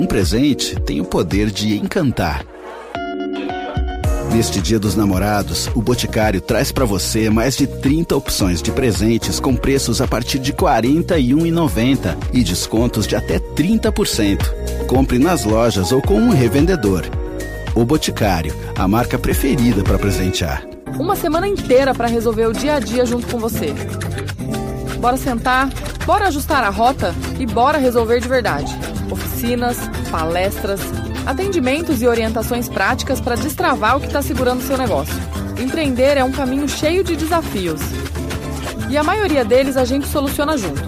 Um presente tem o poder de encantar. Neste Dia dos Namorados, o Boticário traz para você mais de 30 opções de presentes com preços a partir de R$ 41,90 e descontos de até 30%. Compre nas lojas ou com um revendedor. O Boticário, a marca preferida para presentear. Uma semana inteira para resolver o dia a dia junto com você. Bora sentar, bora ajustar a rota e bora resolver de verdade. Oficinas, palestras, atendimentos e orientações práticas para destravar o que está segurando seu negócio. Empreender é um caminho cheio de desafios. E a maioria deles a gente soluciona junto.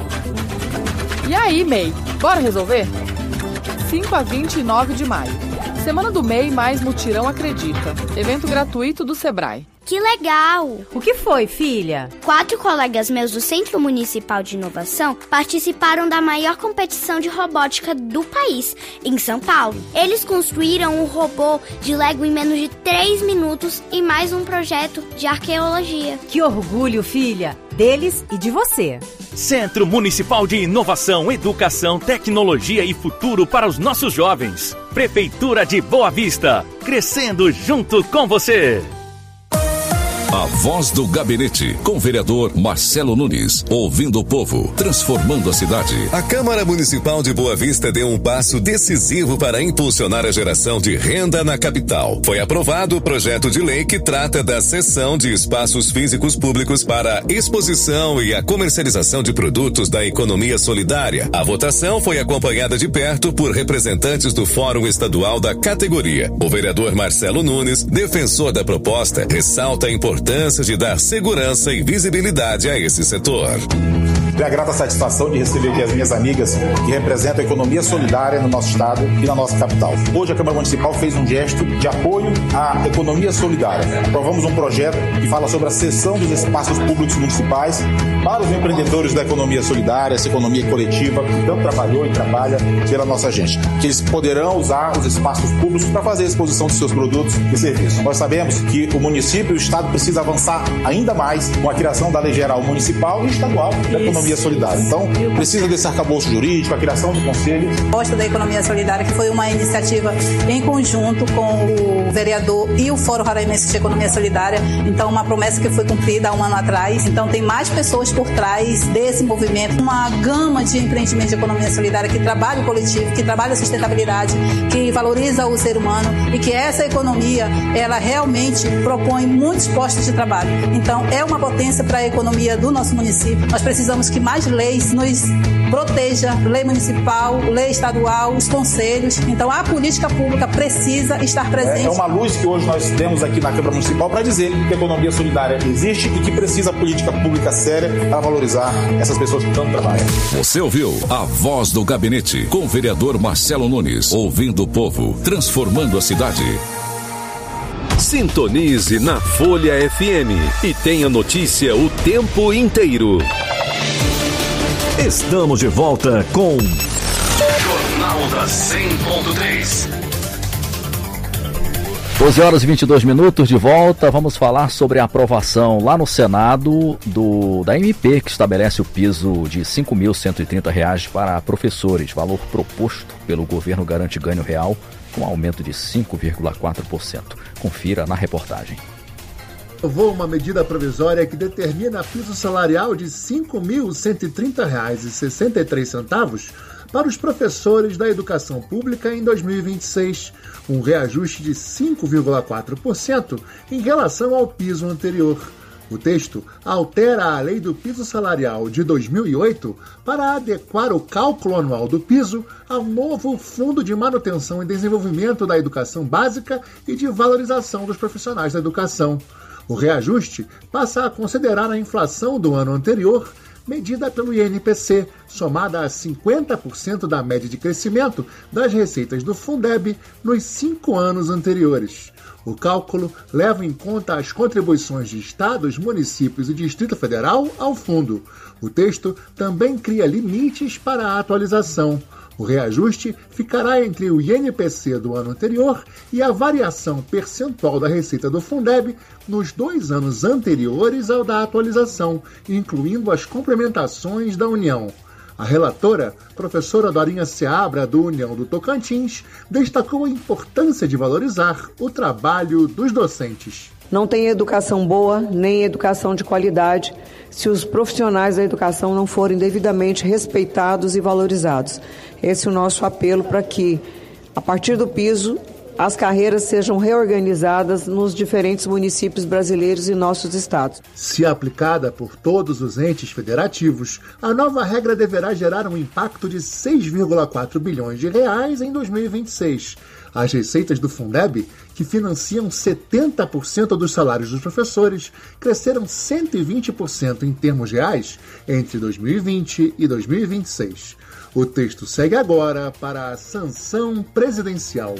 E aí, MEI, bora resolver? 5 a 29 de maio. Semana do MEI mais Mutirão Acredita. Evento gratuito do Sebrae. Que legal! O que foi, filha? 4 colegas meus do Centro Municipal de Inovação participaram da maior competição de robótica do país, em São Paulo. Eles construíram um robô de Lego em menos de 3 minutos e mais um projeto de arqueologia. Que orgulho, filha! Deles e de você. Centro Municipal de Inovação, Educação, Tecnologia e Futuro para os nossos jovens. Prefeitura de Boa Vista, crescendo junto com você. A Voz do Gabinete, com o vereador Marcelo Nunes, ouvindo o povo, transformando a cidade. A Câmara Municipal de Boa Vista deu um passo decisivo para impulsionar a geração de renda na capital. Foi aprovado o projeto de lei que trata da cessão de espaços físicos públicos para a exposição e a comercialização de produtos da economia solidária. A votação foi acompanhada de perto por representantes do Fórum Estadual da categoria. O vereador Marcelo Nunes, defensor da proposta, ressalta a importância de dar segurança e visibilidade a esse setor. Tenho a grata satisfação de receber aqui as minhas amigas que representam a economia solidária no nosso estado e na nossa capital. Hoje a Câmara Municipal fez um gesto de apoio à economia solidária. Aprovamos um projeto que fala sobre a cessão dos espaços públicos municipais para os empreendedores da economia solidária, essa economia coletiva que tanto trabalhou e trabalha pela nossa gente. Que eles poderão usar os espaços públicos para fazer a exposição de seus produtos e serviços. Nós sabemos que o município e o estado precisam avançar ainda mais com a criação da Lei Geral Municipal e Estadual da Economia Solidária. Então, precisa desse arcabouço jurídico, a criação de conselhos. Gosto da Economia Solidária, que foi uma iniciativa em conjunto com o vereador e o Fórum Roraimense de Economia Solidária. Então, uma promessa que foi cumprida há um ano atrás. Então, tem mais pessoas por trás desse movimento. Uma gama de empreendimentos de economia solidária que trabalha o coletivo, que trabalha a sustentabilidade, que valoriza o ser humano e que essa economia, ela realmente propõe muitos postos de trabalho. Então, é uma potência para a economia do nosso município. Nós precisamos que mais leis nos proteja, lei municipal, lei estadual, os conselhos. Então, a política pública precisa estar presente. É uma luz que hoje nós temos aqui na Câmara Municipal para dizer que a economia solidária existe e que precisa a política pública séria para valorizar essas pessoas que tanto trabalham. Você ouviu a Voz do Gabinete, com o vereador Marcelo Nunes, ouvindo o povo, transformando a cidade. Sintonize na Folha FM e tenha notícia o tempo inteiro. Estamos de volta com Jornal da 100.3. 12 horas e 22 minutos de volta. Vamos falar sobre a aprovação lá no Senado da MP, que estabelece o piso de R$ 5.130 para professores. Valor proposto pelo governo garante ganho real com aumento de 5,4%. Confira na reportagem. Aprovou uma medida provisória que determina piso salarial de R$ 5.130,63 para os professores da educação pública em 2026, um reajuste de 5,4% em relação ao piso anterior. O texto altera a Lei do Piso Salarial de 2008 para adequar o cálculo anual do piso ao novo Fundo de Manutenção e Desenvolvimento da Educação Básica e de Valorização dos Profissionais da Educação. O reajuste passa a considerar a inflação do ano anterior, medida pelo INPC, somada a 50% da média de crescimento das receitas do Fundeb nos 5 anos anteriores. O cálculo leva em conta as contribuições de estados, municípios e Distrito Federal ao fundo. O texto também cria limites para a atualização. O reajuste ficará entre o INPC do ano anterior e a variação percentual da receita do Fundeb nos 2 anos anteriores ao da atualização, incluindo as complementações da União. A relatora, professora Dorinha Seabra, do União do Tocantins, destacou a importância de valorizar o trabalho dos docentes. Não tem educação boa, nem educação de qualidade, se os profissionais da educação não forem devidamente respeitados e valorizados. Esse é o nosso apelo para que, a partir do piso, as carreiras sejam reorganizadas nos diferentes municípios brasileiros e nossos estados. Se aplicada por todos os entes federativos, a nova regra deverá gerar um impacto de 6,4 bilhões de reais em 2026. As receitas do Fundeb, que financiam 70% dos salários dos professores, cresceram 120% em termos reais entre 2020 e 2026. O texto segue agora para a sanção presidencial.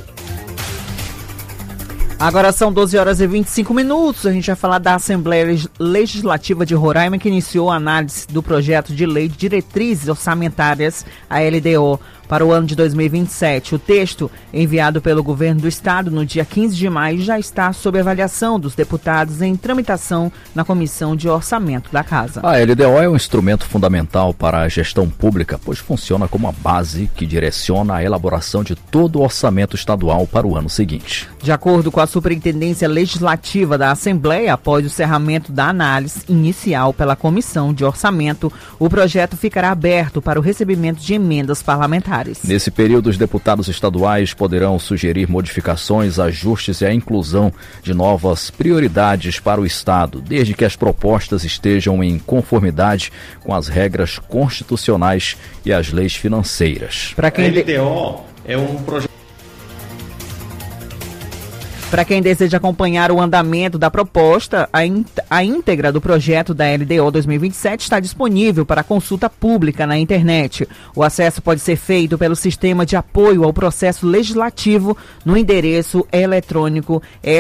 Agora são 12 horas e 25 minutos. A gente vai falar da Assembleia Legislativa de Roraima, que iniciou a análise do projeto de lei de diretrizes orçamentárias, a LDO, para o ano de 2027. O texto, enviado pelo governo do estado no dia 15 de maio, já está sob avaliação dos deputados em tramitação na Comissão de Orçamento da Casa. A LDO é um instrumento fundamental para a gestão pública, pois funciona como a base que direciona a elaboração de todo o orçamento estadual para o ano seguinte. De acordo com a Superintendência Legislativa da Assembleia, após o encerramento da análise inicial pela Comissão de Orçamento, o projeto ficará aberto para o recebimento de emendas parlamentares. Nesse período, os deputados estaduais poderão sugerir modificações, ajustes e a inclusão de novas prioridades para o Estado, desde que as propostas estejam em conformidade com as regras constitucionais e as leis financeiras. A LDO é um projeto. Para quem deseja acompanhar o andamento da proposta, a íntegra do projeto da LDO 2027 está disponível para consulta pública na internet. O acesso pode ser feito pelo Sistema de Apoio ao Processo Legislativo no endereço eletrônico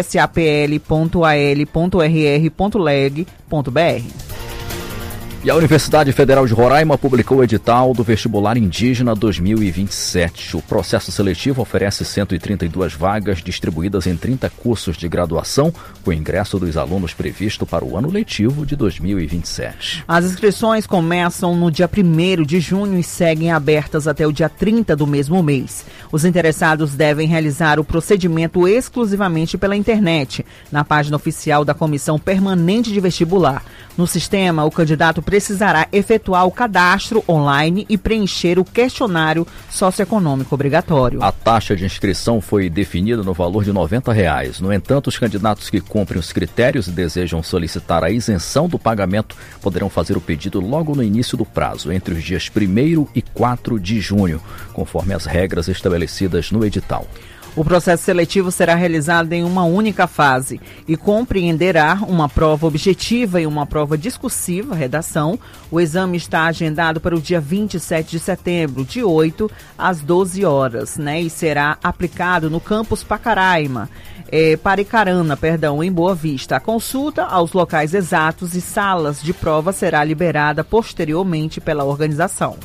sapl.al.rr.leg.br. E a Universidade Federal de Roraima publicou o edital do Vestibular Indígena 2027. O processo seletivo oferece 132 vagas distribuídas em 30 cursos de graduação, com o ingresso dos alunos previsto para o ano letivo de 2027. As inscrições começam no dia 1º de junho e seguem abertas até o dia 30 do mesmo mês. Os interessados devem realizar o procedimento exclusivamente pela internet, na página oficial da Comissão Permanente de Vestibular. No sistema, o candidato precisará efetuar o cadastro online e preencher o questionário socioeconômico obrigatório. A taxa de inscrição foi definida no valor de R$ 90. No entanto, os candidatos que cumprem os critérios e desejam solicitar a isenção do pagamento poderão fazer o pedido logo no início do prazo, entre os dias 1º e 4 de junho, conforme as regras estabelecidas no edital. O processo seletivo será realizado em uma única fase e compreenderá uma prova objetiva e uma prova discursiva, redação. O exame está agendado para o dia 27 de setembro, de 8 às 12 horas, e será aplicado no campus Paricarana, em Boa Vista. A consulta aos locais exatos e salas de prova será liberada posteriormente pela organização.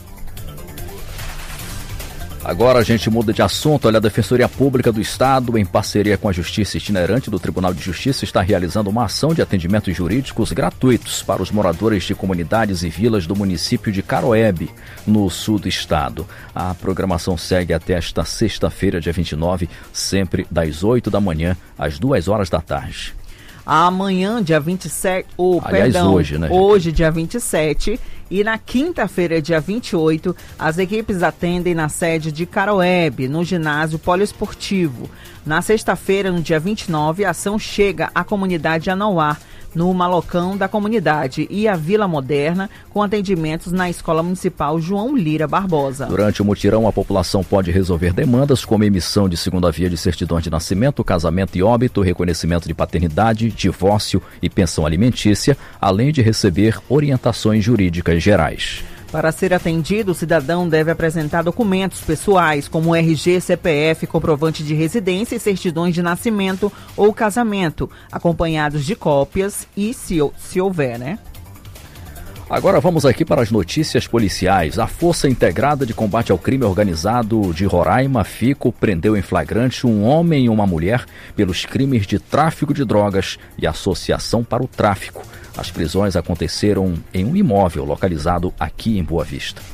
Agora a gente muda de assunto. Olha, a Defensoria Pública do Estado, em parceria com a Justiça Itinerante do Tribunal de Justiça, está realizando uma ação de atendimentos jurídicos gratuitos para os moradores de comunidades e vilas do município de Caroebe, no sul do estado. A programação segue até esta sexta-feira, dia 29, sempre das 8 da manhã às 2 horas da tarde. Amanhã, dia 27, hoje, dia 27, e na quinta-feira, dia 28, as equipes atendem na sede de Caroebe, no ginásio poliesportivo. Na sexta-feira, no dia 29, a ação chega à comunidade Anauá, no Malocão da comunidade, e a Vila Moderna, com atendimentos na Escola Municipal João Lira Barbosa. Durante o mutirão, a população pode resolver demandas como emissão de segunda via de certidão de nascimento, casamento e óbito, reconhecimento de paternidade, divórcio e pensão alimentícia, além de receber orientações jurídicas gerais. Para ser atendido, o cidadão deve apresentar documentos pessoais, como RG, CPF, comprovante de residência e certidões de nascimento ou casamento, acompanhados de cópias e, se houver, Agora vamos aqui para as notícias policiais. A Força Integrada de Combate ao Crime Organizado de Roraima, FICO, prendeu em flagrante um homem e uma mulher pelos crimes de tráfico de drogas e associação para o tráfico. As prisões aconteceram em um imóvel localizado aqui em Boa Vista.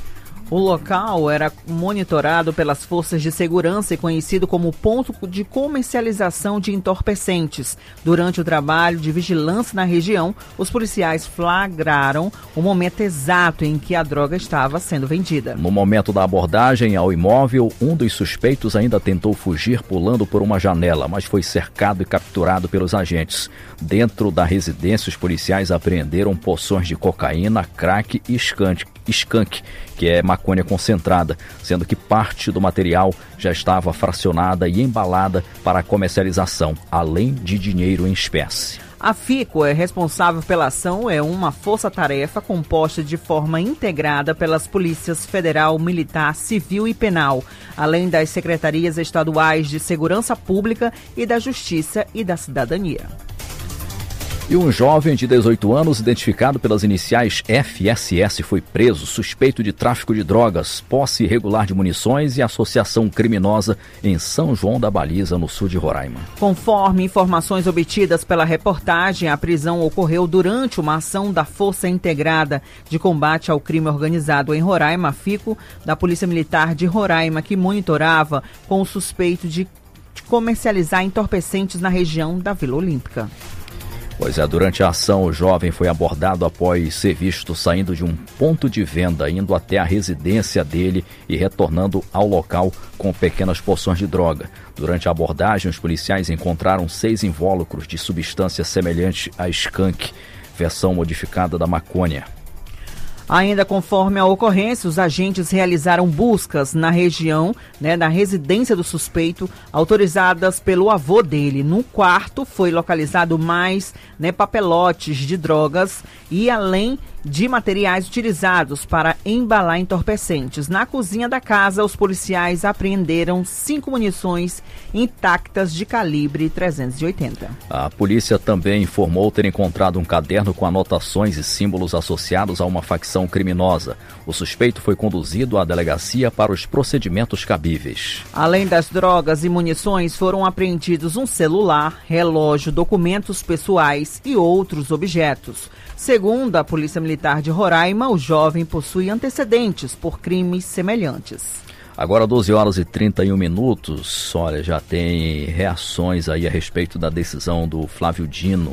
O local era monitorado pelas forças de segurança e conhecido como ponto de comercialização de entorpecentes. Durante o trabalho de vigilância na região, os policiais flagraram o momento exato em que a droga estava sendo vendida. No momento da abordagem ao imóvel, um dos suspeitos ainda tentou fugir pulando por uma janela, mas foi cercado e capturado pelos agentes. Dentro da residência, os policiais apreenderam porções de cocaína, crack e skunk, que é maconha concentrada, sendo que parte do material já estava fracionada e embalada para comercialização, além de dinheiro em espécie. A FICO é responsável pela ação, é uma força-tarefa composta de forma integrada pelas polícias federal, militar, civil e penal, além das secretarias estaduais de segurança pública e da justiça e da cidadania. E um jovem de 18 anos, identificado pelas iniciais FSS, foi preso suspeito de tráfico de drogas, posse irregular de munições e associação criminosa em São João da Baliza, no sul de Roraima. Conforme informações obtidas pela reportagem, a prisão ocorreu durante uma ação da Força Integrada de Combate ao Crime Organizado em Roraima, FICO, da Polícia Militar de Roraima, que monitorava com o suspeito de comercializar entorpecentes na região da Vila Olímpica. Pois é, durante a ação, o jovem foi abordado após ser visto saindo de um ponto de venda, indo até a residência dele e retornando ao local com pequenas porções de droga. Durante a abordagem, os policiais encontraram 6 invólucros de substância semelhante a skunk, versão modificada da maconha. Ainda conforme a ocorrência, os agentes realizaram buscas na região, na residência do suspeito, autorizadas pelo avô dele. No quarto foi localizado mais papelotes de drogas e além de materiais utilizados para embalar entorpecentes. Na cozinha da casa, os policiais apreenderam 5 munições intactas de calibre 380. A polícia também informou ter encontrado um caderno com anotações e símbolos associados a uma facção criminosa. O suspeito foi conduzido à delegacia para os procedimentos cabíveis. Além das drogas e munições, foram apreendidos um celular, relógio, documentos pessoais e outros objetos. Segundo a Polícia Militar de Roraima, o jovem possui antecedentes por crimes semelhantes. Agora 12 horas e 31 minutos, olha, já tem reações aí a respeito da decisão do Flávio Dino.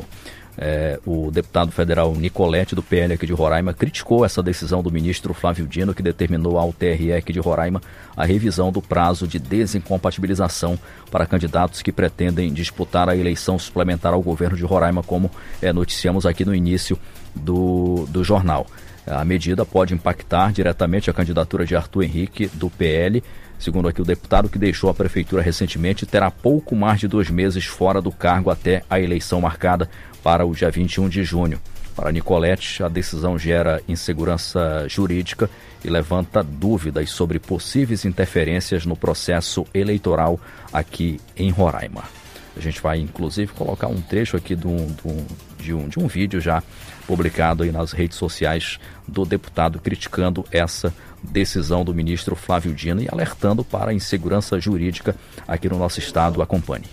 O deputado federal Nicolete, do PL aqui de Roraima, criticou essa decisão do ministro Flávio Dino, que determinou ao TRE aqui de Roraima a revisão do prazo de desincompatibilização para candidatos que pretendem disputar a eleição suplementar ao governo de Roraima, como noticiamos aqui no início do jornal. A medida pode impactar diretamente a candidatura de Arthur Henrique, do PL. Segundo aqui o deputado, que deixou a prefeitura recentemente, terá pouco mais de 2 meses fora do cargo até a eleição marcada para o dia 21 de junho. Para Nicolete, a decisão gera insegurança jurídica e levanta dúvidas sobre possíveis interferências no processo eleitoral aqui em Roraima. A gente vai, inclusive, colocar um trecho aqui de um vídeo já publicado aí nas redes sociais do deputado criticando essa decisão do ministro Flávio Dino e alertando para a insegurança jurídica aqui no nosso estado. Acompanhe.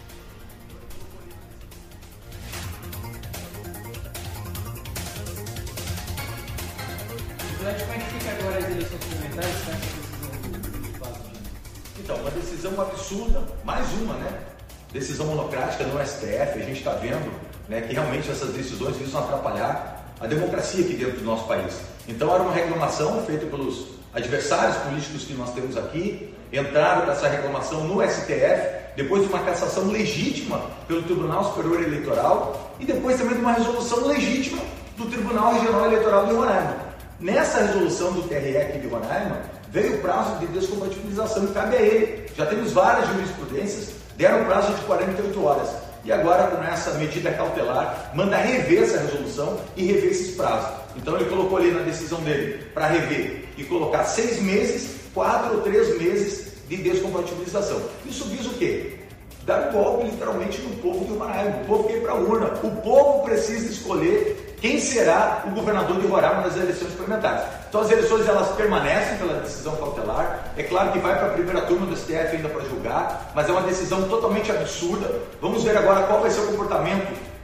Então, uma decisão absurda, mais uma, decisão monocrática no STF, a gente está vendo que realmente essas decisões visam atrapalhar a democracia aqui dentro do nosso país. Então era uma reclamação feita pelos adversários políticos que nós temos aqui, entraram com essa reclamação no STF, depois de uma cassação legítima pelo Tribunal Superior Eleitoral e depois também de uma resolução legítima do Tribunal Regional Eleitoral de Roraima. Nessa resolução do TRE aqui de Roraima, veio o prazo de descompatibilização e cabe a ele. Já temos várias jurisprudências, deram o prazo de 48 horas. E agora, com essa medida cautelar, manda rever essa resolução e rever esses prazos. Então ele colocou ali na decisão dele para rever e colocar 6 meses, 4 ou 3 meses de descompatibilização. Isso visa o quê? Dar um golpe literalmente no povo de Roraima. O povo quer ir para a urna. O povo precisa escolher quem será o governador de Roraima nas eleições suplementares. Então as eleições elas permanecem pela decisão cautelar. É claro que vai para a primeira turma do STF ainda para julgar, mas é uma decisão totalmente absurda. Vamos ver agora qual vai ser o comportamento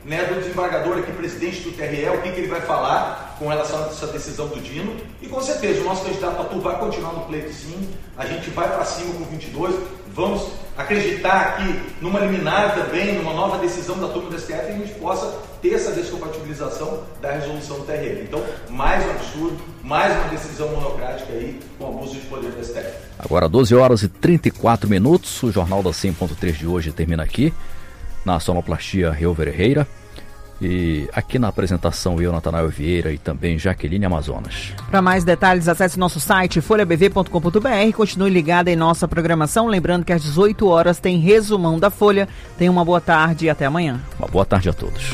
né, do desembargador aqui, presidente do TRE, o que ele vai falar com relação a essa decisão do Dino. E com certeza o nosso candidato Arthur vai continuar no pleito sim, a gente vai para cima com 22, vamos acreditar que numa liminar também, numa nova decisão da turma do STF, a gente possa ter essa descompatibilização da resolução do TRE. Então, mais um absurdo, mais uma decisão monocrática aí com abuso de poder do STF. Agora 12 horas e 34 minutos, o Jornal da 100.3 de hoje termina aqui, na sonoplastia Reuver Herrera, e aqui na apresentação eu, Natanael Vieira, e também Jaqueline Amazonas. Para mais detalhes, acesse nosso site folhabv.com.br e continue ligado em nossa programação, lembrando que às 18 horas tem resumão da Folha. Tenha uma boa tarde e até amanhã. Uma boa tarde a todos.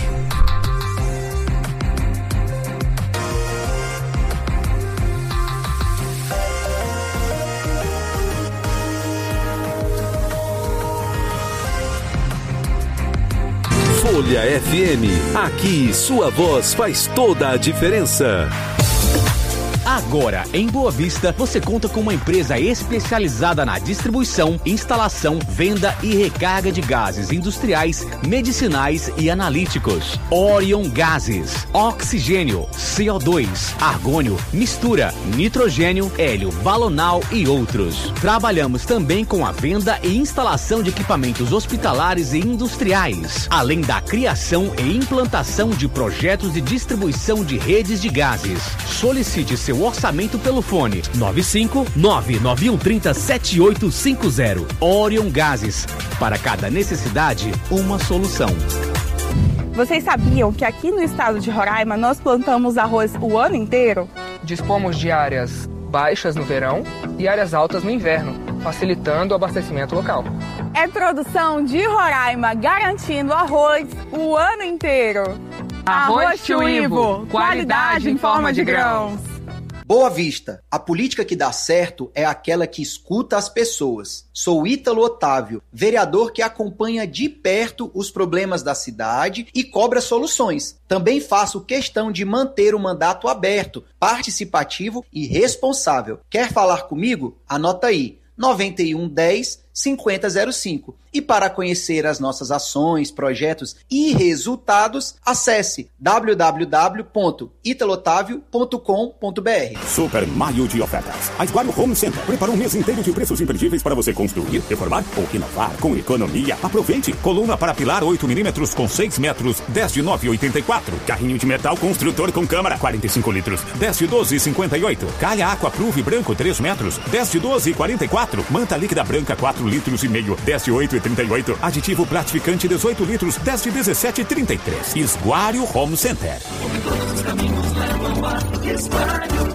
Folha FM, aqui sua voz faz toda a diferença. Agora, em Boa Vista, você conta com uma empresa especializada na distribuição, instalação, venda e recarga de gases industriais, medicinais e analíticos. Orion Gases, oxigênio, CO2, argônio, mistura, nitrogênio, hélio, balonal e outros. Trabalhamos também com a venda e instalação de equipamentos hospitalares e industriais, além da criação e implantação de projetos de distribuição de redes de gases. Solicite seu orçamento pelo fone 95991307850. Orion Gases. Para cada necessidade, uma solução. Vocês sabiam que aqui no estado de Roraima nós plantamos arroz o ano inteiro? Dispomos de áreas baixas no verão e áreas altas no inverno, facilitando o abastecimento local. É produção de Roraima, garantindo arroz o ano inteiro. Arroz Tio Ivo, qualidade em forma de grãos. Boa Vista, a política que dá certo é aquela que escuta as pessoas. Sou Ítalo Otávio, vereador que acompanha de perto os problemas da cidade e cobra soluções. Também faço questão de manter o mandato aberto, participativo e responsável. Quer falar comigo? Anota aí, 9110-5005. E para conhecer as nossas ações, projetos e resultados, acesse www.italotavio.com.br. Super Maio de ofertas. A Esguario Home Center preparou um mês inteiro de preços imperdíveis para você construir, reformar ou inovar com economia. Aproveite. Coluna para pilar 8mm com 6 metros, 10 de 9,84. Carrinho de metal construtor com câmara, 45 litros, 10 de 12,58. Calha Aquaproof branco, 3 metros, 10 de 12,44. Manta líquida branca, 4 litros e meio, 10 de 8,38. Aditivo platificante, 18 litros, 10 de 17,33. Esguario Home Center. Todos os caminhos levam a Esguario.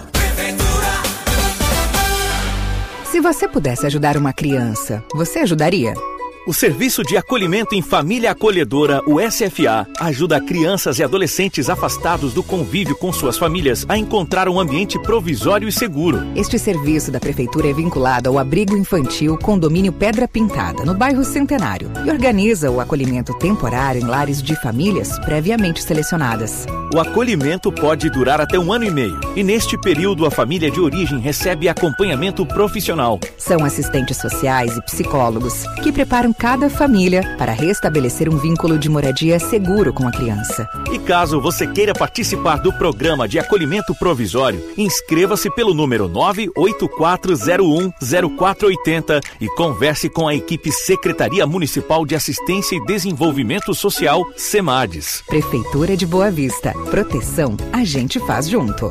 Se você pudesse ajudar uma criança, você ajudaria? O Serviço de Acolhimento em Família Acolhedora, o SFA, ajuda crianças e adolescentes afastados do convívio com suas famílias a encontrar um ambiente provisório e seguro. Este serviço da Prefeitura é vinculado ao Abrigo Infantil Condomínio Pedra Pintada, no bairro Centenário, e organiza o acolhimento temporário em lares de famílias previamente selecionadas. O acolhimento pode durar até 1 ano e meio, e neste período a família de origem recebe acompanhamento profissional. São assistentes sociais e psicólogos que preparam cada família para restabelecer um vínculo de moradia seguro com a criança. E caso você queira participar do programa de acolhimento provisório, inscreva-se pelo número 984010480 e converse com a equipe Secretaria Municipal de Assistência e Desenvolvimento Social, SEMADES. Prefeitura de Boa Vista. Proteção a gente faz junto.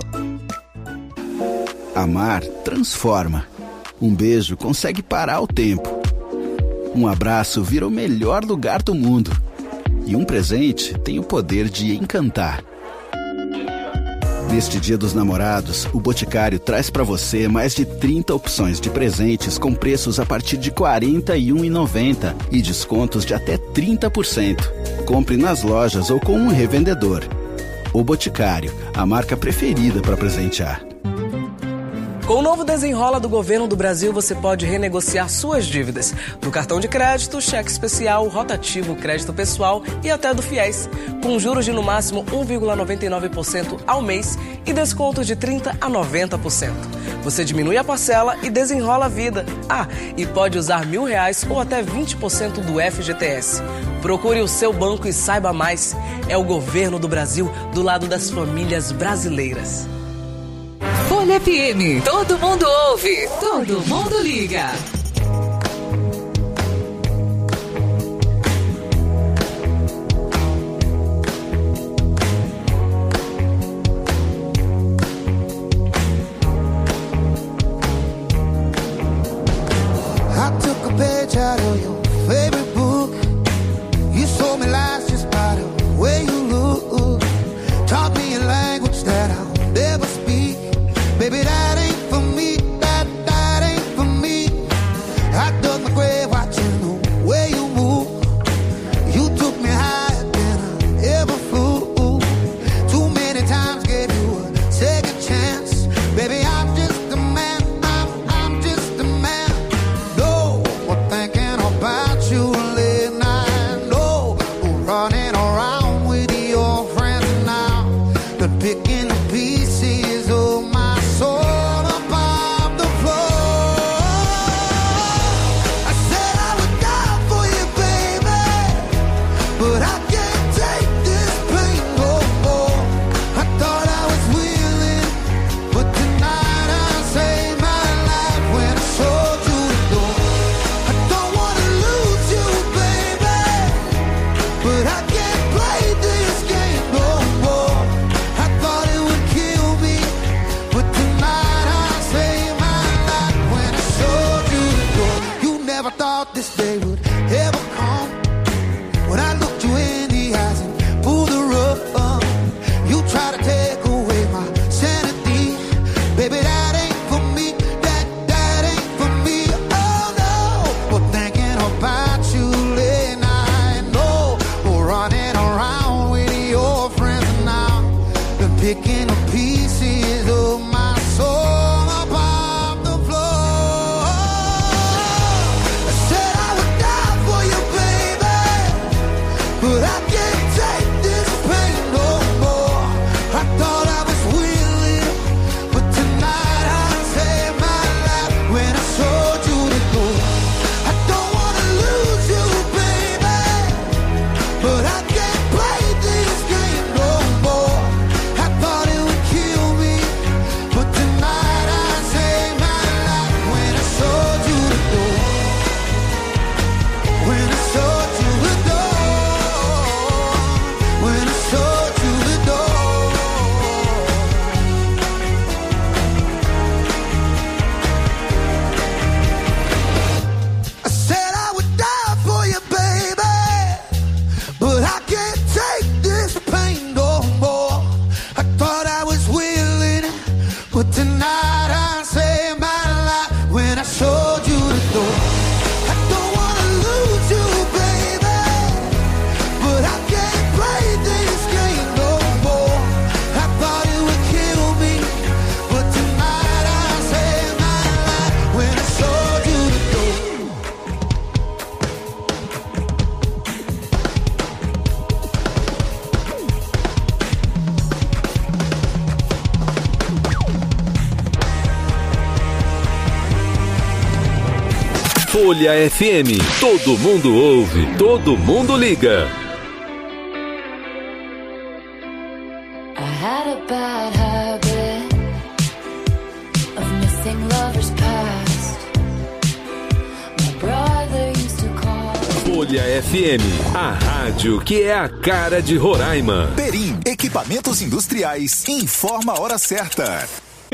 Amar transforma. Um beijo consegue parar o tempo. Um abraço vira o melhor lugar do mundo. E um presente tem o poder de encantar. Neste Dia dos Namorados, o Boticário traz para você mais de 30 opções de presentes com preços a partir de R$ 41,90 e descontos de até 30%. Compre nas lojas ou com um revendedor. O Boticário, a marca preferida para presentear. Com o novo Desenrola do Governo do Brasil, você pode renegociar suas dívidas do cartão de crédito, cheque especial, rotativo, crédito pessoal e até do FIES, com juros de no máximo 1,99% ao mês e descontos de 30% a 90%. Você diminui a parcela e desenrola a vida. E pode usar R$1.000 ou até 20% do FGTS. Procure o seu banco e saiba mais. É o Governo do Brasil do lado das famílias brasileiras. Folha FM, todo mundo ouve, todo mundo liga. I took a page out of your favorite book. You told me lies just by the way you look. Taught me a language that I'll never speak. Baby, that ain't for me, that ain't for me. I dug my grave watching the way you move. You took me higher than I ever flew. Too many times gave you a second chance. Baby, I'm just a man, I'm just a man. No more thinking about you late night. No more running around with your friends now. But picking the pieces of my soul above the floor. I said I would die for you, baby, but I can't take this pain no more. I thought I was willing, but tonight I saved my life when I showed you the door. I don't wanna lose you, baby, but I can't play this game no more. I thought it would kill me, but tonight I saved my life when I showed you the door. You never thought this day would ever come. When I looked you in the eyes and pulled the rug, you try to take away my sanity. Baby, that ain't for me, that ain't for me. Oh no, but thinking about you late night. No, or running around with your friends now. Been picking up pieces of my soul above the floor. I said I would die for you, baby, but I can't take this pain no more. I thought I was willing, but tonight I saved my life when I showed you the door. I don't wanna lose you, baby, but I can't play this game no more. I thought it would kill me, but tonight I saved my life when I showed you the door. When I showed you the door. When I showed you the door. I said I would die for you, baby, but I can't take this pain no more. I thought I was willing, but tonight I saved my life when I showed you the door. I don't wanna lose you, baby, but I can't play this game no more. I thought it would kill me, but tonight I saved my life when I showed you the door. Folha FM, todo mundo ouve, todo mundo liga. I had a bad habit of missing lovers past. My brother used to call. Folha FM, a rádio que é a cara de Roraima. Perim, equipamentos industriais, informa a hora certa.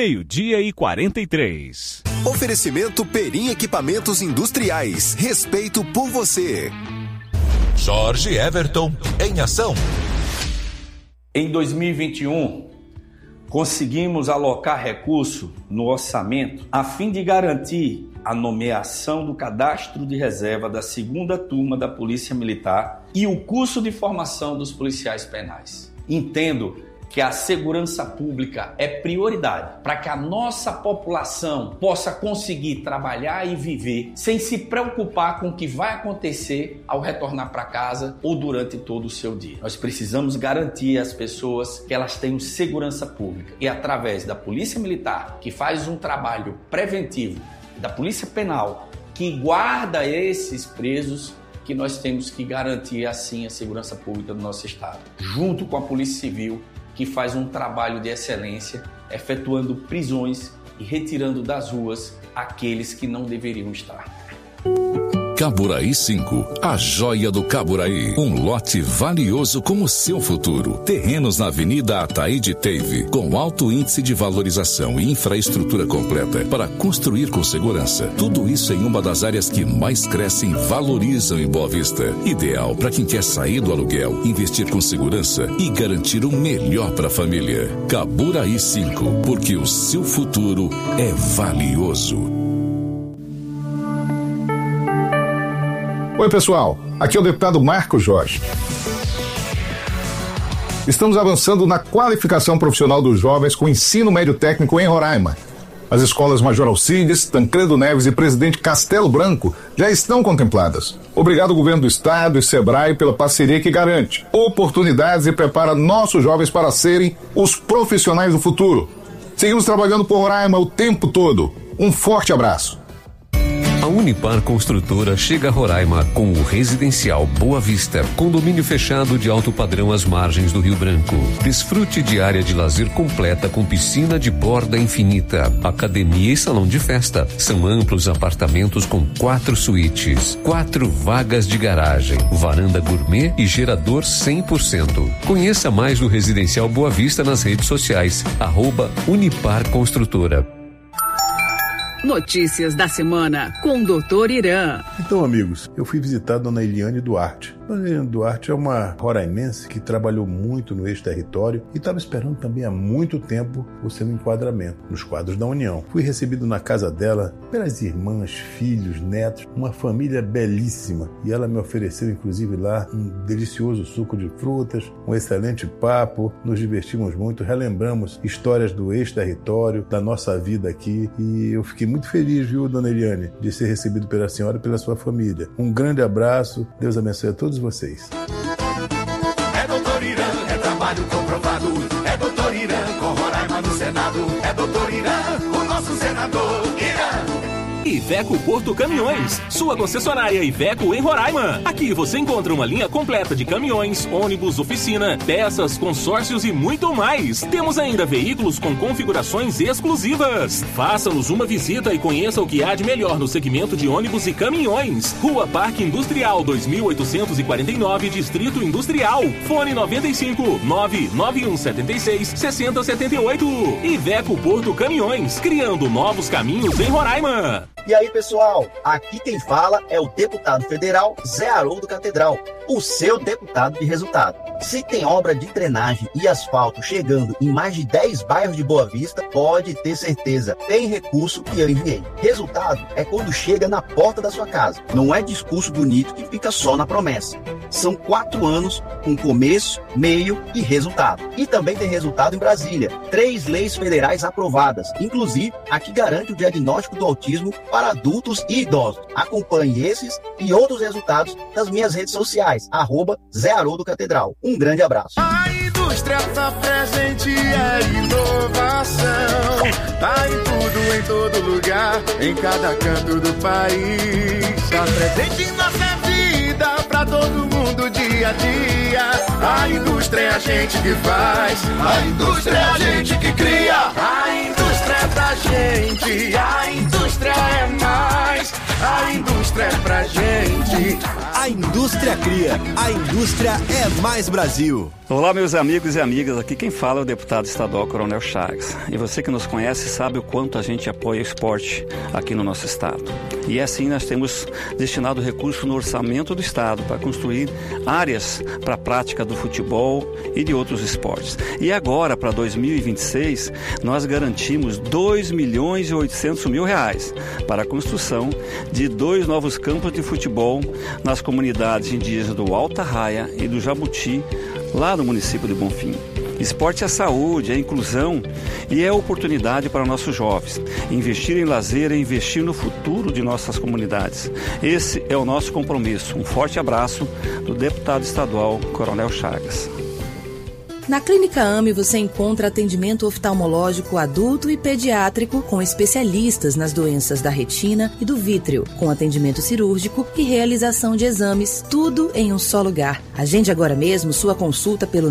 12:43. Oferecimento Perim Equipamentos Industriais. Respeito por você. Jorge Everton, em ação. Em 2021, conseguimos alocar recurso no orçamento a fim de garantir a nomeação do cadastro de reserva da 2ª turma da Polícia Militar e o curso de formação dos policiais penais. Entendo que a segurança pública é prioridade para que a nossa população possa conseguir trabalhar e viver sem se preocupar com o que vai acontecer ao retornar para casa ou durante todo o seu dia. Nós precisamos garantir às pessoas que elas tenham segurança pública e através da Polícia Militar, que faz um trabalho preventivo, da Polícia Penal, que guarda esses presos, que nós temos que garantir assim a segurança pública do nosso estado, junto com a Polícia Civil, que faz um trabalho de excelência, efetuando prisões e retirando das ruas aqueles que não deveriam estar. Caburaí 5, a joia do Caburaí. Um lote valioso como o seu futuro. Terrenos na Avenida Ataíde Teve, com alto índice de valorização e infraestrutura completa para construir com segurança. Tudo isso em uma das áreas que mais crescem e valorizam em Boa Vista. Ideal para quem quer sair do aluguel, investir com segurança e garantir o melhor para a família. Caburaí 5, porque o seu futuro é valioso. Oi, pessoal. Aqui é o deputado Marcos Jorge. Estamos avançando na qualificação profissional dos jovens com ensino médio técnico em Roraima. As escolas Major Alcides, Tancredo Neves e Presidente Castelo Branco já estão contempladas. Obrigado ao Governo do Estado e Sebrae pela parceria que garante oportunidades e prepara nossos jovens para serem os profissionais do futuro. Seguimos trabalhando por Roraima o tempo todo. Um forte abraço. A Unipar Construtora chega a Roraima com o Residencial Boa Vista, condomínio fechado de alto padrão às margens do Rio Branco. Desfrute de área de lazer completa com piscina de borda infinita, academia e salão de festa. São amplos apartamentos com 4 suítes, 4 vagas de garagem, varanda gourmet e gerador 100%. Conheça mais do Residencial Boa Vista nas redes sociais, @Unipar Construtora. Notícias da semana com o Dr. Irã. Então, amigos, eu fui visitar a dona Eliane Duarte. Dona Eliane Duarte é uma roraimense que trabalhou muito no ex-território e estava esperando também há muito tempo o seu enquadramento nos quadros da União. Fui recebido na casa dela pelas irmãs, filhos, netos, uma família belíssima. E ela me ofereceu, inclusive, lá um delicioso suco de frutas, um excelente papo. Nos divertimos muito, relembramos histórias do ex-território, da nossa vida aqui. E eu fiquei muito feliz, viu, dona Eliane, de ser recebido pela senhora e pela sua família. Um grande abraço, Deus abençoe a todos vocês. É Doutor Irã, é trabalho comprovado. É Doutor Irã, com Roraima no Senado. É Doutor Irã, o nosso senador. Irã. Iveco Porto Caminhões, sua concessionária Iveco em Roraima. Aqui você encontra uma linha completa de caminhões, ônibus, oficina, peças, consórcios e muito mais. Temos ainda veículos com configurações exclusivas. Faça-nos uma visita e conheça o que há de melhor no segmento de ônibus e caminhões. Rua Parque Industrial 2849, Distrito Industrial. Fone 95 99176 6078. Iveco Porto Caminhões, criando novos caminhos em Roraima. E aí, pessoal, aqui quem fala é o deputado federal Zé Haroldo Catedral, o seu deputado de resultado. Se tem obra de drenagem e asfalto chegando em mais de 10 bairros de Boa Vista, pode ter certeza, tem recurso que eu enviei. Resultado é quando chega na porta da sua casa. Não é discurso bonito que fica só na promessa. São 4 anos com começo, meio e resultado. E também tem resultado em Brasília. 3 leis federais aprovadas, inclusive a que garante o diagnóstico do autismo para adultos e idosos. Acompanhe esses e outros resultados nas minhas redes sociais, @Zé Haroldo Catedral. Um grande abraço. A indústria tá presente, é inovação. Tá em tudo, em todo lugar, em cada canto do país. Tá presente em nossa vida, pra todo mundo, dia a dia. A indústria é a gente que faz, a indústria é a gente que cria. A indústria é pra gente, a indústria é mais. A indústria é pra gente. A indústria cria, a indústria é mais Brasil. Olá, meus amigos e amigas, aqui quem fala é o deputado estadual Coronel Chagas. E você que nos conhece sabe o quanto a gente apoia o esporte aqui no nosso estado. E assim nós temos destinado recurso no orçamento do estado para construir áreas para a prática do futebol e de outros esportes. E agora, para 2026, nós garantimos R$2.800.000 para a construção de 2 novos campos de futebol nas comunidades indígenas do Alta Raia e do Jabuti, lá no município de Bonfim. Esporte é saúde, é inclusão e é oportunidade para nossos jovens. Investir em lazer é investir no futuro de nossas comunidades. Esse é o nosso compromisso. Um forte abraço do deputado estadual Coronel Chagas. Na Clínica AME você encontra atendimento oftalmológico adulto e pediátrico com especialistas nas doenças da retina e do vítreo, com atendimento cirúrgico e realização de exames, tudo em um só lugar. Agende agora mesmo sua consulta pelo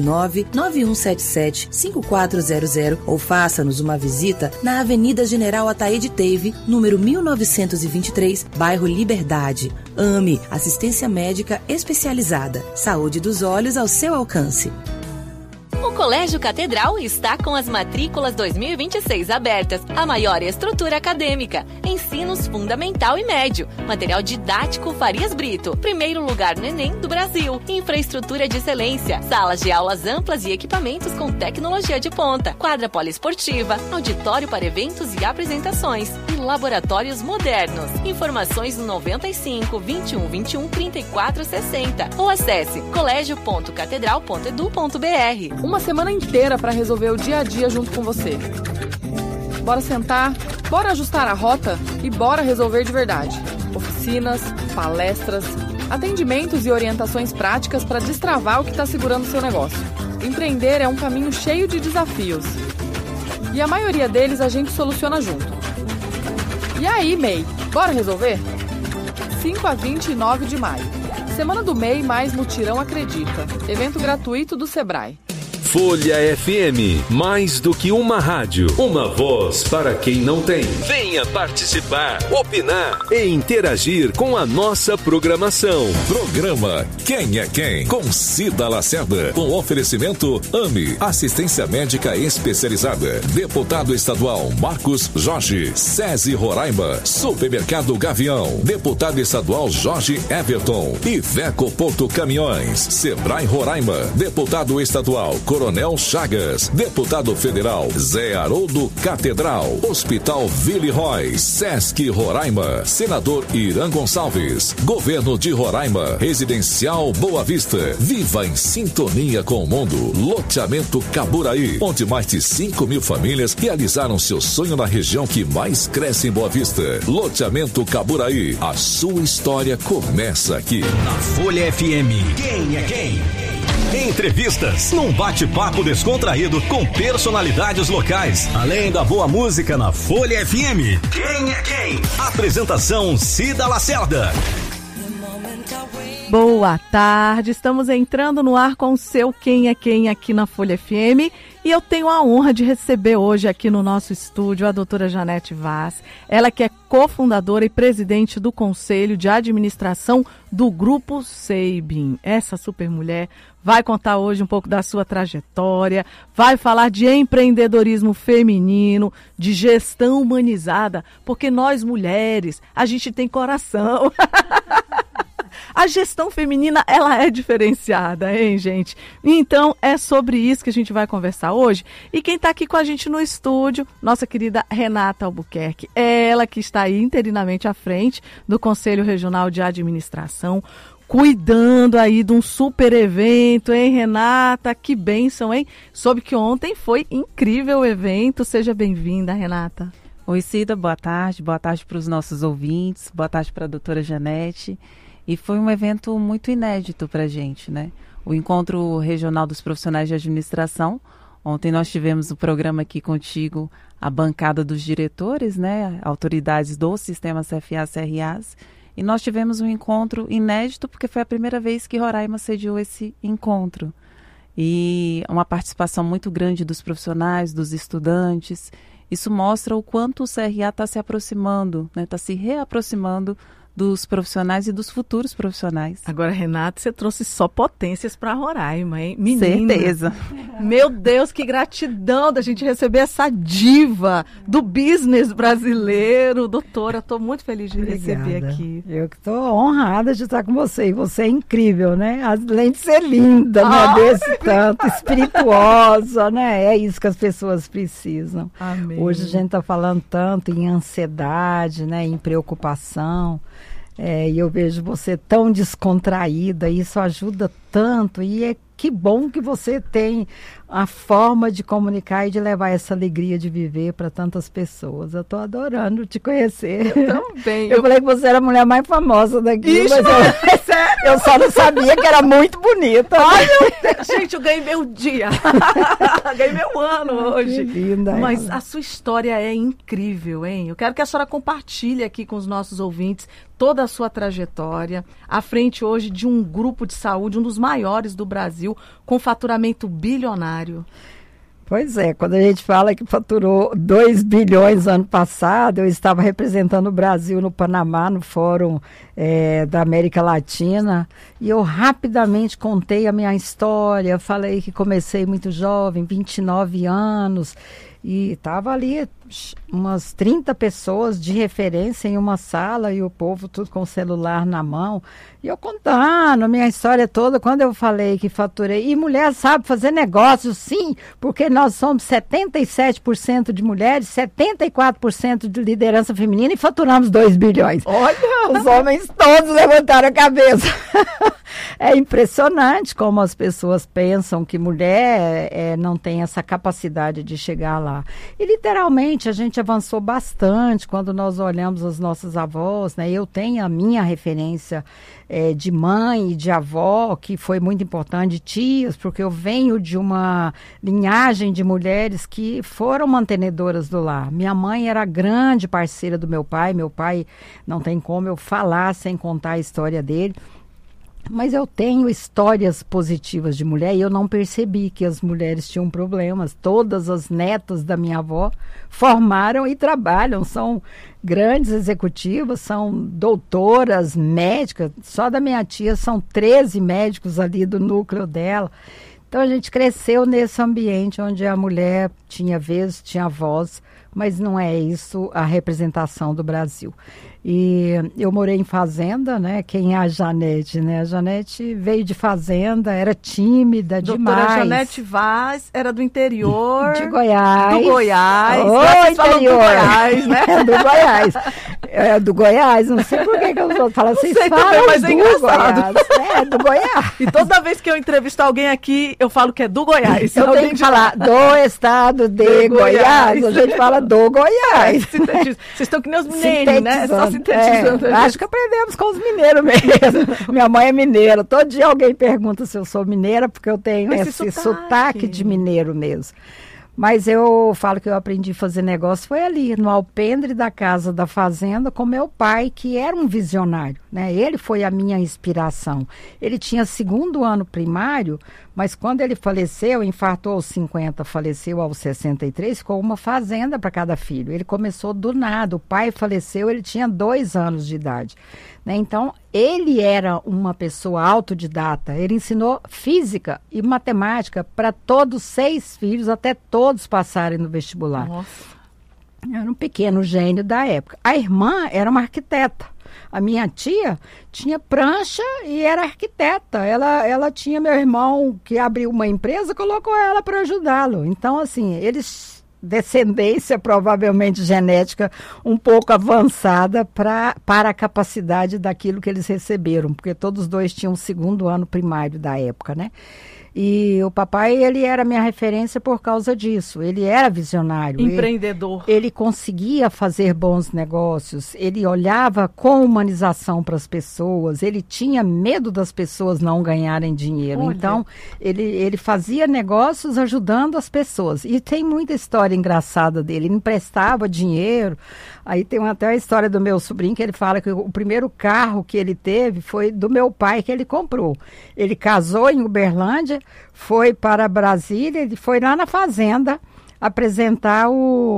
99177-5400 ou faça-nos uma visita na Avenida General Ataíde Teve, número 1923, bairro Liberdade. AME, assistência médica especializada. Saúde dos olhos ao seu alcance. O Colégio Catedral está com as matrículas 2026 abertas, a maior estrutura acadêmica, ensinos fundamental e médio, material didático Farias Brito, primeiro lugar no Enem do Brasil, infraestrutura de excelência, salas de aulas amplas e equipamentos com tecnologia de ponta, quadra poliesportiva, auditório para eventos e apresentações e laboratórios modernos. Informações no 95 21 21 34 60 ou acesse colégio.catedral.edu.br. Uma semana inteira para resolver o dia a dia junto com você. Bora sentar, bora ajustar a rota e bora resolver de verdade. Oficinas, palestras, atendimentos e orientações práticas para destravar o que está segurando o seu negócio. Empreender é um caminho cheio de desafios. E a maioria deles a gente soluciona junto. E aí, MEI, bora resolver? 5 a 29 de maio. Semana do MEI mais Mutirão Acredita. Evento gratuito do Sebrae. Folha FM, mais do que uma rádio, uma voz para quem não tem. Venha participar, opinar e interagir com a nossa programação. Programa Quem é Quem? Com Cida Lacerda. Com oferecimento AME, assistência médica especializada. Deputado estadual Marcos Jorge. SESI Roraima. Supermercado Gavião. Deputado estadual Jorge Everton. Iveco Porto Caminhões. Sebrae Roraima. Deputado estadual Coronel Chagas, deputado federal Zé Haroldo Catedral, Hospital Villeroy, Sesc Roraima, senador Irã Gonçalves, governo de Roraima, residencial Boa Vista, viva em sintonia com o mundo, loteamento Caburaí, onde mais de 5.000 famílias realizaram seu sonho na região que mais cresce em Boa Vista, loteamento Caburaí, a sua história começa aqui. Na Folha FM, quem é quem? Entrevistas num bate-papo descontraído com personalidades locais. Além da boa música na Folha FM. Quem é quem? Apresentação Cida Lacerda. Boa tarde, estamos entrando no ar com o seu Quem é Quem aqui na Folha FM e eu tenho a honra de receber hoje aqui no nosso estúdio a doutora Janete Vaz, ela que é cofundadora e presidente do Conselho de Administração do Grupo Seibin. Essa super mulher vai contar hoje um pouco da sua trajetória, vai falar de empreendedorismo feminino, de gestão humanizada, porque nós mulheres, a gente tem coração. A gestão feminina, ela é diferenciada, hein, gente? Então, é sobre isso que a gente vai conversar hoje. E quem está aqui com a gente no estúdio, nossa querida Renata Albuquerque, ela que está aí interinamente à frente do Conselho Regional de Administração, cuidando aí de um super evento, hein, Renata? Que bênção, hein? Soube que ontem foi incrível o evento. Seja bem-vinda, Renata. Oi, Cida, boa tarde para os nossos ouvintes, boa tarde para a doutora Janete. E foi um evento muito inédito para a gente, né? O Encontro Regional dos Profissionais de Administração. Ontem nós tivemos o programa aqui contigo, a bancada dos diretores, né? Autoridades do Sistema CFA-CRAs. E nós tivemos um encontro inédito, porque foi a primeira vez que Roraima sediou esse encontro. E uma participação muito grande dos profissionais, dos estudantes. Isso mostra o quanto o CRA está se aproximando, né? Está se reaproximando dos profissionais e dos futuros profissionais. Agora, Renata, você trouxe só potências para Roraima, hein? Menina. Certeza. Meu Deus, que gratidão da gente receber essa diva do business brasileiro. Doutora, estou muito feliz de receber aqui. Eu que estou honrada de estar com você. E você é incrível, né? Além de ser linda, né? Desse tanto, espirituosa, né? É isso que as pessoas precisam. Amém. Hoje a gente está falando tanto em ansiedade, né? Em preocupação. E eu vejo você tão descontraída, isso ajuda tanto, e que bom que você tem a forma de comunicar e de levar essa alegria de viver para tantas pessoas. Eu estou adorando te conhecer. Eu também. Eu falei que você era a mulher mais famosa daqui, Ixi, mas eu só não sabia que era muito bonita. Ai, meu Deus, gente, eu ganhei meu dia. Ganhei meu ano hoje. Que linda. Mas a sua história é incrível, hein? Eu quero que a senhora compartilhe aqui com os nossos ouvintes toda a sua trajetória, à frente hoje de um grupo de saúde, um dos maiores do Brasil, com faturamento bilionário. Pois é, quando a gente fala que faturou 2 bilhões ano passado, eu estava representando o Brasil no Panamá, no Fórum da América Latina, e eu rapidamente contei a minha história, falei que comecei muito jovem, 29 anos, e estava ali umas 30 pessoas de referência em uma sala e o povo tudo com o celular na mão. E eu contando a minha história toda, quando eu falei que faturei. E mulher sabe fazer negócio, sim, porque nós somos 77% de mulheres, 74% de liderança feminina e faturamos 2 bilhões. Olha! Os homens todos levantaram a cabeça. É impressionante como as pessoas pensam que mulher não tem essa capacidade de chegar lá. E literalmente a gente avançou bastante quando nós olhamos as nossas avós, né? Eu tenho a minha referência de mãe e de avó, que foi muito importante, de tias, porque eu venho de uma linhagem de mulheres que foram mantenedoras do lar. Minha mãe era grande parceira do meu pai não tem como eu falar sem contar a história dele. Mas eu tenho histórias positivas de mulher e eu não percebi que as mulheres tinham problemas. Todas as netas da minha avó formaram e trabalham, são grandes executivas, são doutoras, médicas. Só da minha tia são 13 médicos ali do núcleo dela. Então a gente cresceu nesse ambiente onde a mulher tinha vez, tinha voz, mas não é isso a representação do Brasil. E eu morei em fazenda, né? Quem é a Janete, né? A Janete veio de fazenda, era tímida demais. Doutora Janete Vaz era do interior. De Goiás. Do Goiás. Oi, interior. Do Goiás, né? Do Goiás. Do Goiás, não sei por que eu falo assim. Vocês falam mas é engraçado. Goiás. Do Goiás. E toda vez que eu entrevisto alguém aqui, eu falo que é do Goiás. Eu tenho que falar do estado de Goiás. A gente fala do Goiás. Vocês estão que nem os mineiros, né? Só sintetizando. Acho que aprendemos com os mineiros mesmo. Minha mãe é mineira. Todo dia alguém pergunta se eu sou mineira, porque eu tenho esse sotaque de mineiro mesmo. Mas eu falo que eu aprendi a fazer negócio foi ali, no alpendre da casa da fazenda, com meu pai, que era um visionário, né? Ele foi a minha inspiração. Ele tinha 2º ano primário, mas quando ele faleceu, infartou aos 50, faleceu aos 63, ficou uma fazenda para cada filho. Ele começou do nada, o pai faleceu, ele tinha 2 anos de idade. Né? Então, ele era uma pessoa autodidata, ele ensinou física e matemática para todos 6 filhos, até todos passarem no vestibular. Nossa. Era um pequeno gênio da época. A irmã era uma arquiteta. A minha tia tinha prancha e era arquiteta. Ela tinha meu irmão que abriu uma empresa, colocou ela para ajudá-lo. Então, assim, eles... descendência provavelmente genética um pouco avançada para a capacidade daquilo que eles receberam, porque todos 2 tinham 2º ano primário da época, né? E o papai, ele era minha referência por causa disso. Ele era visionário. Empreendedor. Ele conseguia fazer bons negócios. Ele olhava com humanização para as pessoas. Ele tinha medo das pessoas não ganharem dinheiro. Olha. Então, ele fazia negócios ajudando as pessoas. E tem muita história engraçada dele. Ele emprestava dinheiro. Aí tem até a história do meu sobrinho, que ele fala que o primeiro carro que ele teve foi do meu pai, que ele comprou. Ele casou em Uberlândia, foi para Brasília, ele foi lá na fazenda apresentar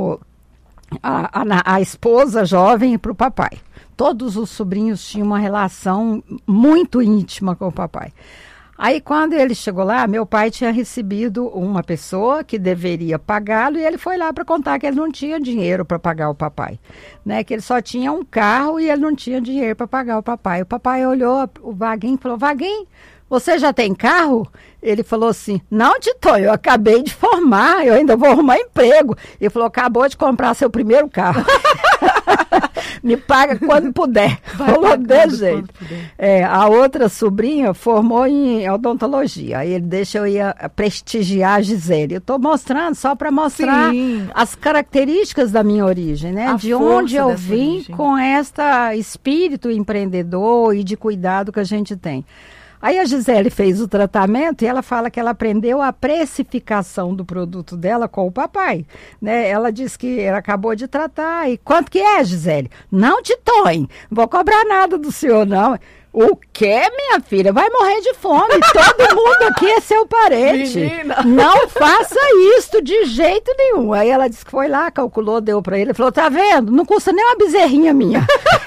a esposa jovem para o papai. Todos os sobrinhos tinham uma relação muito íntima com o papai. Aí, quando ele chegou lá, meu pai tinha recebido uma pessoa que deveria pagá-lo e ele foi lá para contar que ele não tinha dinheiro para pagar o papai, né? Que ele só tinha um carro e ele não tinha dinheiro para pagar o papai. O papai olhou o Vaguinho e falou: Vaguinho, você já tem carro? Ele falou assim: não, Tito, eu acabei de formar, eu ainda vou arrumar emprego. Ele falou: acabou de comprar seu primeiro carro. Me paga quando puder. Falou de jeito. A outra sobrinha formou em odontologia. Aí ele deixa eu ir prestigiar a Gisele. Eu estou mostrando só para mostrar as características da minha origem, né? De onde eu vim origem. Com este espírito empreendedor e de cuidado que a gente tem. Aí a Gisele fez o tratamento e ela fala que ela aprendeu a precificação do produto dela com o papai, né? Ela disse que ela acabou de tratar. E quanto que é, Gisele? Não te toem, não vou cobrar nada do senhor, não. O quê, minha filha? Vai morrer de fome. Todo mundo aqui é seu parente. Menina. Não faça isso de jeito nenhum. Aí ela disse que foi lá, calculou, deu para ele. Falou, tá vendo? Não custa nem uma bezerrinha minha.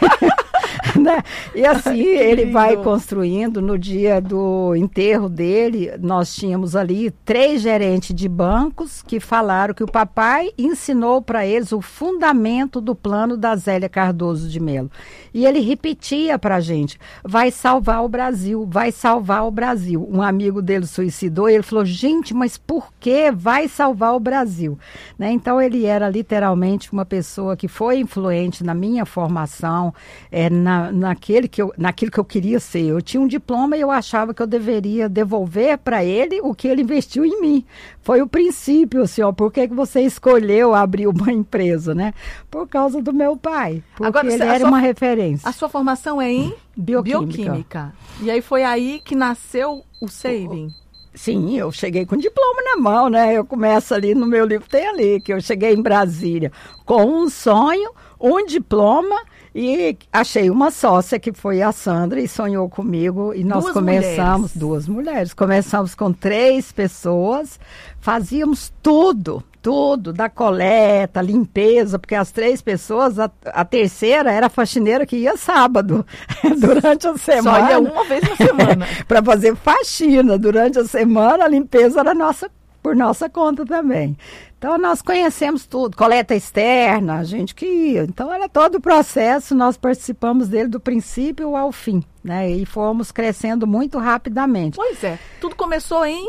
Né? E assim ele vai construindo. No dia do enterro dele, nós tínhamos ali 3 gerentes de bancos que falaram que o papai ensinou para eles o fundamento do plano da Zélia Cardoso de Mello. E ele repetia para a gente, vai salvar o Brasil, vai salvar o Brasil. Um amigo dele suicidou e ele falou, gente, mas por que vai salvar o Brasil? Né? Então ele era literalmente uma pessoa que foi influente na minha formação, naquilo que eu queria ser. Eu tinha um diploma e eu achava que eu deveria devolver para ele o que ele investiu em mim. Foi o princípio, assim, ó, por que você escolheu abrir uma empresa, né? Por causa do meu pai, porque agora, ele era uma referência. A sua formação é em bioquímica. E aí foi aí que nasceu o Saving? Sim, eu cheguei com diploma na mão, né? Eu começo ali, no meu livro tem ali, que eu cheguei em Brasília com um sonho, um diploma e achei uma sócia que foi a Sandra e sonhou comigo e nós começamos, 2 mulheres, começamos com 3 pessoas, fazíamos tudo, da coleta, limpeza, porque as 3 pessoas, a terceira era a faxineira que ia sábado, durante a semana. Só ia uma vez na semana. Para fazer faxina, durante a semana a limpeza era por nossa conta também. Então nós conhecemos tudo, coleta externa, a gente que ia. Então era todo o processo, nós participamos dele do princípio ao fim, né? E fomos crescendo muito rapidamente. Pois é, tudo começou em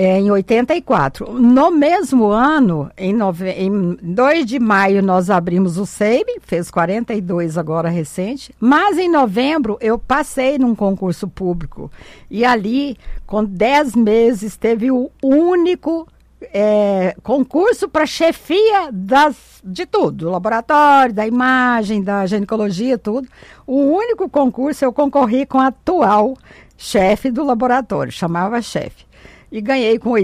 84. No mesmo ano, em 2 de maio, nós abrimos o Saving, fez 42 agora recente, mas em novembro eu passei num concurso público e ali, com 10 meses, teve o único concurso para chefia de tudo, do laboratório, da imagem, da ginecologia, tudo. O único concurso eu concorri com a atual chefe do laboratório, chamava chefe. E ganhei com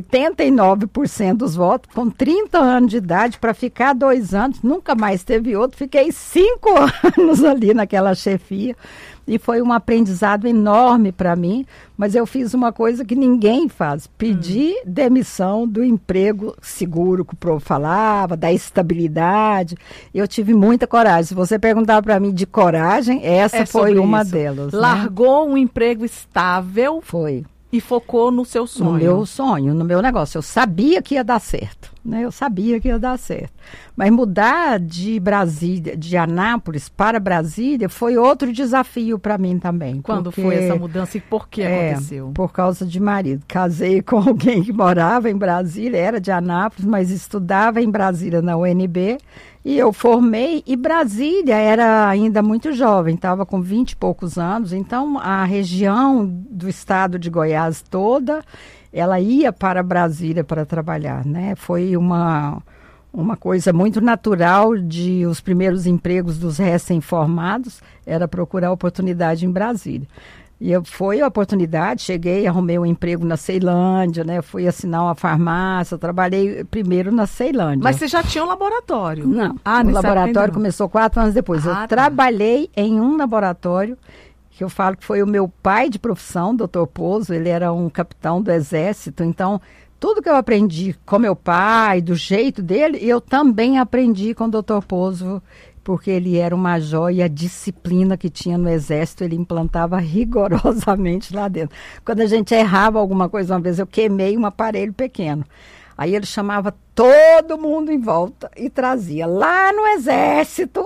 89% dos votos, com 30 anos de idade, para ficar 2 anos, nunca mais teve outro, fiquei 5 anos ali naquela chefia, e foi um aprendizado enorme para mim, mas eu fiz uma coisa que ninguém faz, pedi demissão do emprego seguro que o Pro falava, da estabilidade, eu tive muita coragem. Se você perguntar para mim de coragem, essa foi uma delas. Largou um emprego estável. Foi. E focou no seu sonho. No meu sonho, no meu negócio. Eu sabia que ia dar certo, né? Eu sabia que ia dar certo. Mas mudar de Brasília, de Anápolis para Brasília, foi outro desafio para mim também. Quando foi essa mudança e por que aconteceu? Por causa de marido. Casei com alguém que morava em Brasília, era de Anápolis, mas estudava em Brasília na UNB. E eu formei, e Brasília era ainda muito jovem, estava com 20 e poucos anos, então a região do estado de Goiás toda, ela ia para Brasília para trabalhar, né? Foi uma coisa muito natural de os primeiros empregos dos recém-formados, era procurar oportunidade em Brasília. E foi a oportunidade, cheguei, arrumei um emprego na Ceilândia, né? Fui assinar uma farmácia, trabalhei primeiro na Ceilândia. Mas você já tinha um laboratório? Não, o laboratório começou 4 anos depois. Eu trabalhei em um laboratório, que eu falo que foi o meu pai de profissão, Dr. Pozo, ele era um capitão do Exército, então tudo que eu aprendi com meu pai, do jeito dele, eu também aprendi com o Dr. Pozo, porque ele era um major e a disciplina que tinha no Exército, ele implantava rigorosamente lá dentro. Quando a gente errava alguma coisa, uma vez eu queimei um aparelho pequeno. Aí ele chamava todo mundo em volta e trazia lá no Exército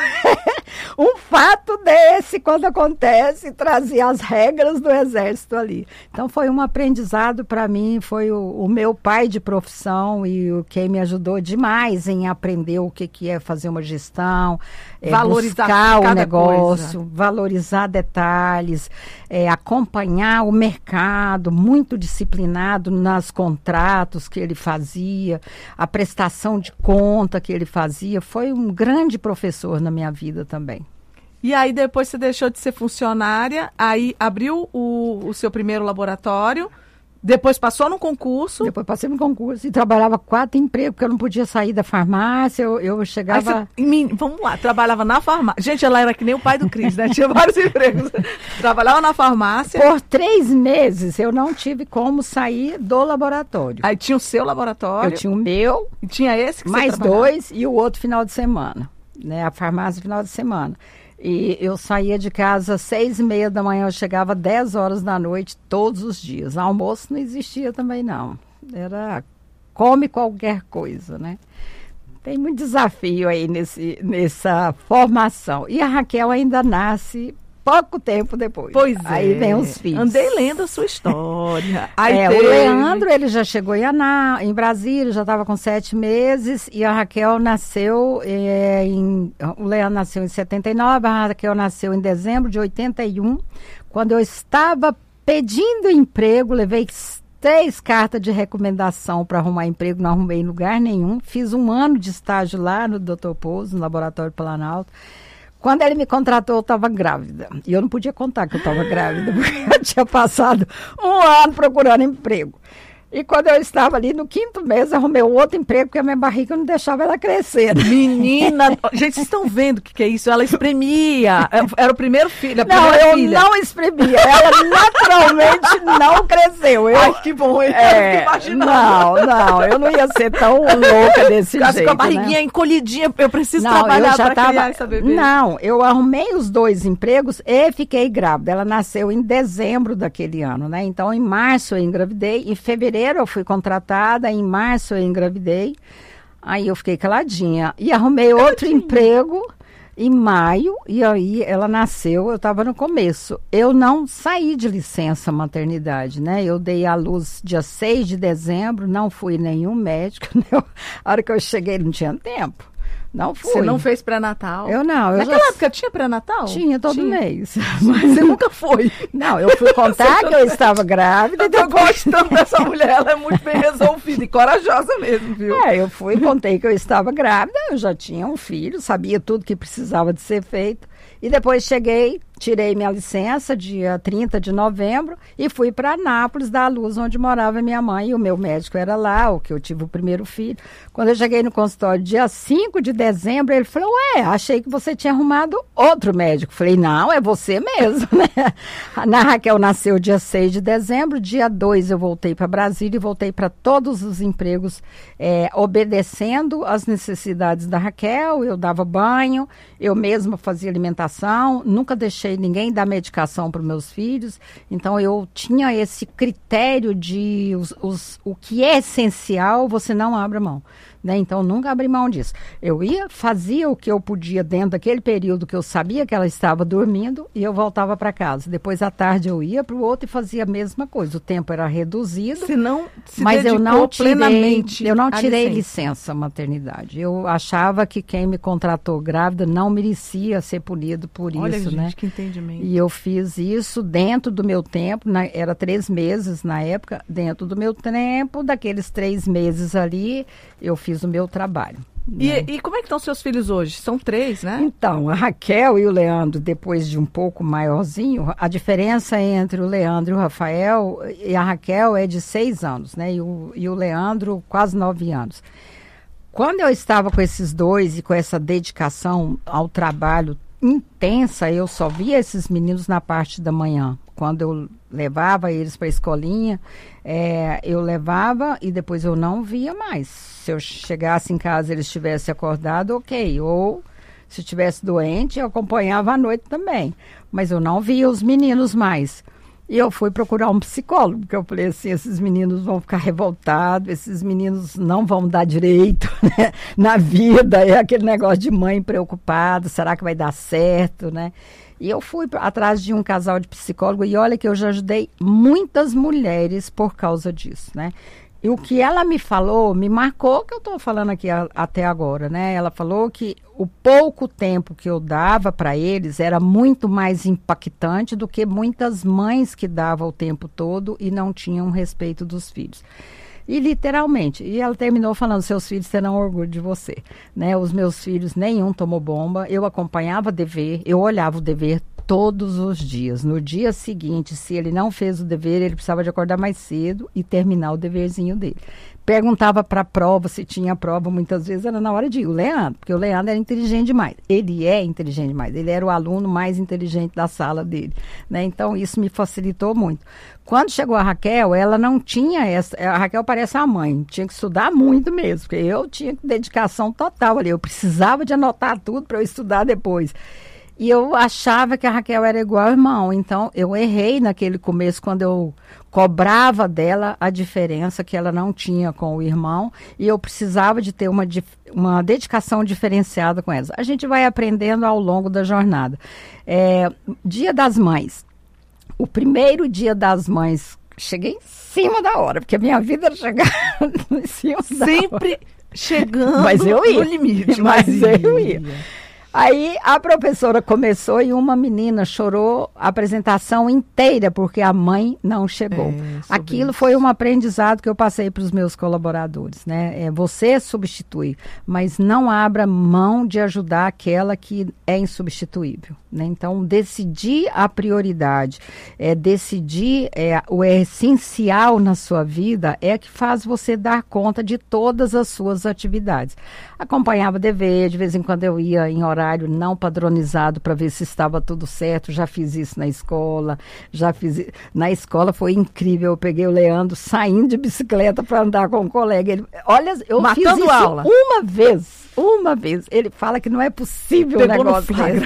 um fato desse, quando acontece, trazia as regras do Exército ali. Então foi um aprendizado para mim, foi o meu pai de profissão e quem me ajudou demais em aprender o que é fazer uma gestão, valorizar o negócio, coisa. Valorizar detalhes, acompanhar o mercado, muito disciplinado nos contratos que ele fazia, a prestação de conta que ele fazia. Foi um grande professor na minha vida também. E aí depois você deixou de ser funcionária, aí abriu o seu primeiro laboratório, depois passou no concurso. Depois passei no concurso e trabalhava 4 empregos, porque eu não podia sair da farmácia, eu chegava... Vamos lá, trabalhava na farmácia. Gente, ela era que nem o pai do Cris, né? Tinha vários empregos. Trabalhava na farmácia. Por 3 meses eu não tive como sair do laboratório. Aí tinha o seu laboratório. Eu tinha o meu. E tinha esse que mais você trabalhava? 2 e o outro final de semana, né? A farmácia final de semana. E eu saía de casa às 6h30 da manhã, eu chegava às 10 horas da noite, todos os dias. Almoço não existia também, não. Era come qualquer coisa, né? Tem muito desafio aí nessa formação. E a Raquel ainda nasce pouco tempo depois. Pois aí vem os filhos. Andei lendo a sua história. O Leandro, ele já chegou em Brasília, já estava com 7 meses, e a Raquel nasceu o Leandro nasceu em 79, a Raquel nasceu em dezembro de 81. Quando eu estava pedindo emprego, levei 3 cartas de recomendação para arrumar emprego, não arrumei em lugar nenhum. Fiz 1 ano de estágio lá no Dr. Pouso, no Laboratório Planalto. Quando ele me contratou, eu estava grávida. E eu não podia contar que eu estava grávida, porque eu tinha passado 1 ano procurando emprego. E quando eu estava ali no 5º mês, arrumei outro emprego, porque a minha barriga não deixava ela crescer. Menina, gente, vocês estão vendo o que é isso? Ela espremia. Era o primeiro filho, não espremia. Ela naturalmente não cresceu. Ai, que bom. Não, eu não ia ser tão louca desse jeito. Com a barriguinha encolhidinha, eu preciso trabalhar para criar essa bebê. Não, eu arrumei os 2 empregos e fiquei grávida. Ela nasceu em dezembro daquele ano, né? Então, em março eu engravidei, em fevereiro eu fui contratada, em março eu engravidei, aí eu fiquei caladinha e arrumei outro emprego em maio, e aí ela nasceu, eu estava no começo. Eu não saí de licença maternidade, né? Eu dei à luz dia 6 de dezembro, não fui nenhum médico, né? A hora que eu cheguei não tinha tempo. Não fui. Você não fez pré-natal? Eu não. Naquela época tinha pré-natal? Tinha, todo mês. Mas você nunca foi? Não, eu fui contar que eu estava grávida. Eu tô gostando dessa mulher, ela é muito bem resolvida e corajosa mesmo, viu? Eu fui e contei que eu estava grávida, eu já tinha um filho, sabia tudo que precisava de ser feito. E depois cheguei, tirei minha licença dia 30 de novembro e fui para Anápolis dar à luz onde morava minha mãe. E o meu médico era lá, o que eu tive o primeiro filho. Quando eu cheguei no consultório dia 5 de dezembro, ele falou, achei que você tinha arrumado outro médico. Falei, não, é você mesmo, né? A Raquel nasceu dia 6 de dezembro, dia 2 eu voltei para Brasília e voltei para todos os empregos obedecendo às necessidades da Raquel. Eu dava banho, eu mesma fazia alimentação, nunca deixei ninguém dar medicação para os meus filhos, então eu tinha esse critério de o que é essencial, você não abre mão, né? Então nunca abri mão disso. Eu fazia o que eu podia dentro daquele período que eu sabia que ela estava dormindo e eu voltava para casa. Depois à tarde eu ia para o outro e fazia a mesma coisa. O tempo era reduzido, mas eu não tirei licença maternidade. Eu achava que quem me contratou grávida não merecia ser punido por Olha, isso, gente, né? Que entendimento. E eu fiz isso dentro do meu tempo, era 3 meses na época, dentro do meu tempo, daqueles 3 meses ali, eu fiz o meu trabalho. E como é que estão seus filhos hoje? São 3, né? Então, a Raquel e o Leandro, depois de um pouco maiorzinho, a diferença entre o Leandro e o Rafael, e a Raquel é de 6 anos, né? E o Leandro, quase 9 anos. Quando eu estava com esses 2 e com essa dedicação ao trabalho intensa, eu só via esses meninos na parte da manhã. Quando eu levava eles para a escolinha, eu levava e depois eu não via mais. Se eu chegasse em casa e eles estivessem acordados, ok. Ou se estivesse doente, eu acompanhava à noite também. Mas eu não via os meninos mais. E eu fui procurar um psicólogo, porque eu falei assim, esses meninos vão ficar revoltados, esses meninos não vão dar direito, né, na vida, é aquele negócio de mãe preocupada, será que vai dar certo, né? E eu fui atrás de um casal de psicólogo e olha que eu já ajudei muitas mulheres por causa disso, né? E o que ela me falou, me marcou, que eu estou falando aqui até agora, né? Ela falou que o pouco tempo que eu dava para eles era muito mais impactante do que muitas mães que davam o tempo todo e não tinham respeito dos filhos. E literalmente, e ela terminou falando, seus filhos terão orgulho de você, né? Os meus filhos, nenhum tomou bomba, eu acompanhava o dever, eu olhava o dever todos os dias. No dia seguinte, se ele não fez o dever, ele precisava de acordar mais cedo e terminar o deverzinho dele. Perguntava para a prova, se tinha prova, muitas vezes era na hora de ir. O Leandro, porque o Leandro era inteligente demais. Ele é inteligente demais. Ele era o aluno mais inteligente da sala dele, né? Então, isso me facilitou muito. Quando chegou a Raquel, ela não tinha essa... A Raquel parece a mãe. Tinha que estudar muito mesmo, porque eu tinha dedicação total ali. Eu precisava de anotar tudo para eu estudar depois. E eu achava que a Raquel era igual ao irmão. Então, eu errei naquele começo, quando eu cobrava dela a diferença que ela não tinha com o irmão. E eu precisava de ter uma dedicação diferenciada com elas. A gente vai aprendendo ao longo da jornada. Dia das Mães. O primeiro Dia das Mães, cheguei em cima da hora, porque a minha vida era chegar em cima da hora. Sempre chegando mas eu ia. No limite. Mas eu ia. Aí a professora começou e uma menina chorou a apresentação inteira porque a mãe não chegou. Aquilo foi um aprendizado que eu passei para os meus colaboradores, né? Você substitui, mas não abra mão de ajudar aquela que é insubstituível, né? Então, decidir a prioridade, decidir o essencial na sua vida é que faz você dar conta de todas as suas atividades. Acompanhava dever, de vez em quando eu ia em horário não padronizado para ver se estava tudo certo. Já fiz isso na escola, na escola foi incrível. Eu peguei o Leandro saindo de bicicleta para andar com um colega. Ele, olha, eu matando fiz isso aula uma vez. Ele fala que não é possível o negócio desse.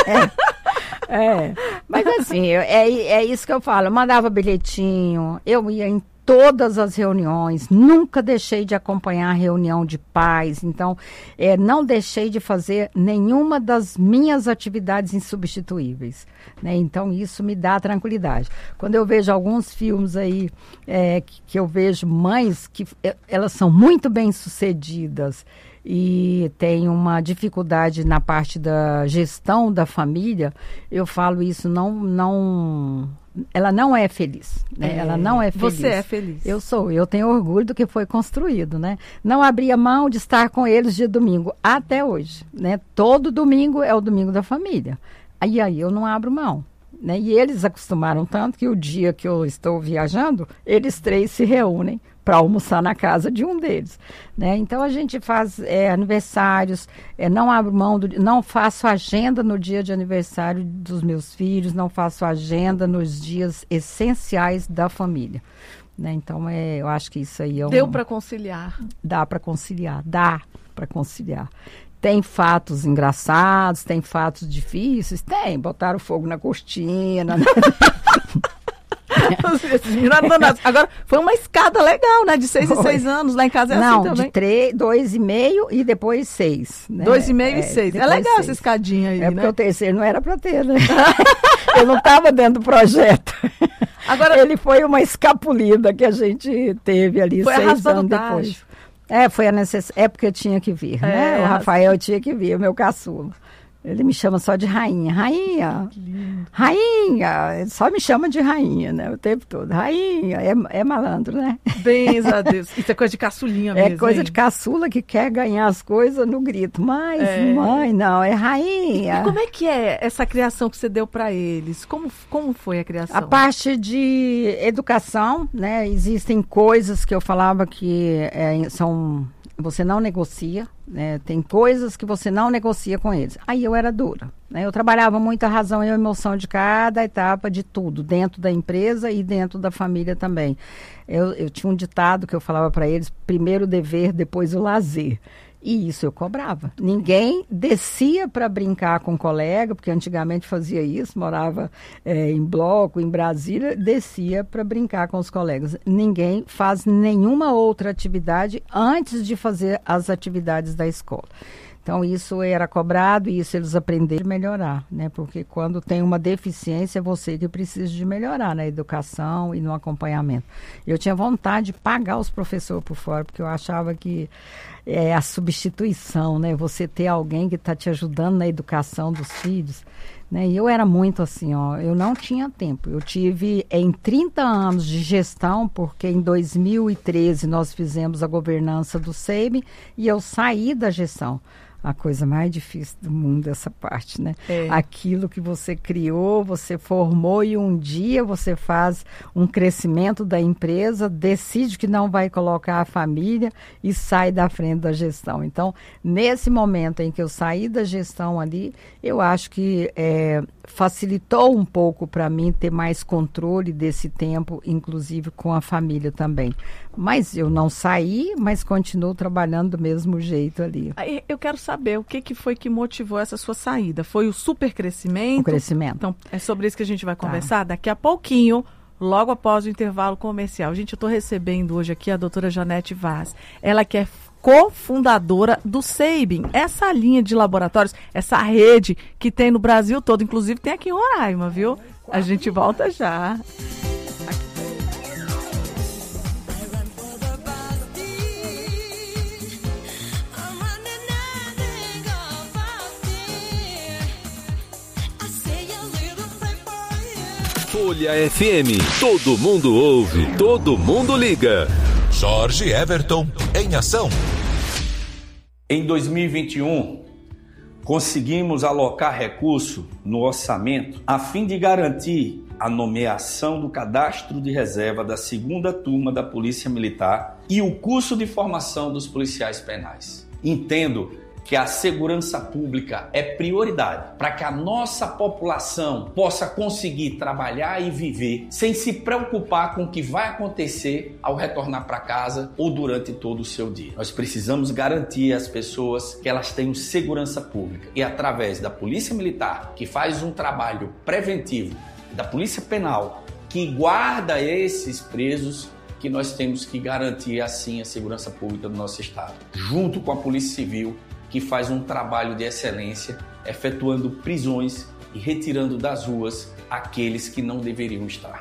Mas assim, é isso que eu falo. Eu mandava bilhetinho, eu ia em todas as reuniões, nunca deixei de acompanhar a reunião de pais, então não deixei de fazer nenhuma das minhas atividades insubstituíveis, né? Então isso me dá tranquilidade. Quando eu vejo alguns filmes aí, que eu vejo mães que elas são muito bem sucedidas e tem uma dificuldade na parte da gestão da família, eu falo isso, ela não é feliz, né? Ela não é feliz. Você é feliz. Eu tenho orgulho do que foi construído, né? Não abria mão de estar com eles de domingo, até hoje, né? Todo domingo é o domingo da família. Aí eu não abro mão, né? E eles acostumaram tanto que o dia que eu estou viajando, eles 3 se reúnem para almoçar na casa de um deles, né? Então a gente faz aniversários, não abro mão, não faço agenda no dia de aniversário dos meus filhos, não faço agenda nos dias essenciais da família, né? Então eu acho que isso aí deu para conciliar. Dá para conciliar. Tem fatos engraçados, tem fatos difíceis, botaram fogo na cortina, né? Agora, foi uma escada legal, né? De 6 em 6 anos, lá em casa é assim também. De 2,5 e depois 6. Né? 2,5 e 6. É legal 6. Essa escadinha aí, porque o terceiro não era para ter, né? Eu não estava dentro do projeto. Agora, ele foi uma escapulida que a gente teve ali 6 anos depois. Foi a necessidade. É porque eu tinha que vir, né? O Rafael tinha que vir, o meu caçula. Ele me chama só de rainha. Rainha! Ele só me chama de rainha, né? O tempo todo. Rainha, é malandro, né? Bens a Deus. Isso é coisa de caçulinha mesmo. É coisa de caçula que quer ganhar as coisas no grito. Mas, mãe, não, é rainha. E como é que é essa criação que você deu para eles? Como foi a criação? A parte de educação, né? Existem coisas que eu falava que são... Você não negocia, né? Tem coisas que você não negocia com eles. Aí eu era dura, né? Eu trabalhava muito a razão e a emoção de cada etapa de tudo, dentro da empresa e dentro da família também. Eu tinha um ditado que eu falava para eles, primeiro o dever, depois o lazer. E isso eu cobrava. Ninguém descia para brincar com o colega, porque antigamente fazia isso, morava em bloco, em Brasília, descia para brincar com os colegas. Ninguém faz nenhuma outra atividade antes de fazer as atividades da escola. Então, isso era cobrado e isso eles aprenderam a melhorar, né? Porque quando tem uma deficiência, é você que precisa de melhorar na educação e no acompanhamento. Eu tinha vontade de pagar os professores por fora, porque eu achava que a substituição, né? Você ter alguém que está te ajudando na educação dos filhos, né? E eu era muito assim, eu não tinha tempo. Eu tive em 30 anos de gestão, porque em 2013 nós fizemos a governança do SEIB e eu saí da gestão. A coisa mais difícil do mundo, essa parte, né? Aquilo que você criou, você formou e um dia você faz um crescimento da empresa, decide que não vai colocar a família e sai da frente da gestão. Então, nesse momento em que eu saí da gestão ali, eu acho que facilitou um pouco para mim ter mais controle desse tempo, inclusive com a família também. Mas eu não saí, mas continuo trabalhando do mesmo jeito ali. Eu quero saber o que foi que motivou essa sua saída. Foi o super crescimento? O crescimento. Então, é sobre isso que a gente vai conversar daqui a pouquinho, logo após o intervalo comercial. Gente, eu estou recebendo hoje aqui a doutora Janete Vaz. Ela que é cofundadora do SEIB, essa linha de laboratórios, essa rede que tem no Brasil todo, inclusive tem aqui em Roraima, viu? A gente volta já. Folha FM, todo mundo ouve, todo mundo liga. Jorge Everton em ação. Em 2021, conseguimos alocar recurso no orçamento a fim de garantir a nomeação do cadastro de reserva da 2ª turma da Polícia Militar e o curso de formação dos policiais penais. Entendo que a segurança pública é prioridade para que a nossa população possa conseguir trabalhar e viver sem se preocupar com o que vai acontecer ao retornar para casa ou durante todo o seu dia. Nós precisamos garantir às pessoas que elas tenham segurança pública e através da Polícia Militar, que faz um trabalho preventivo, da Polícia Penal, que guarda esses presos, que nós temos que garantir assim a segurança pública do nosso estado, junto com a Polícia Civil, que faz um trabalho de excelência, efetuando prisões e retirando das ruas aqueles que não deveriam estar.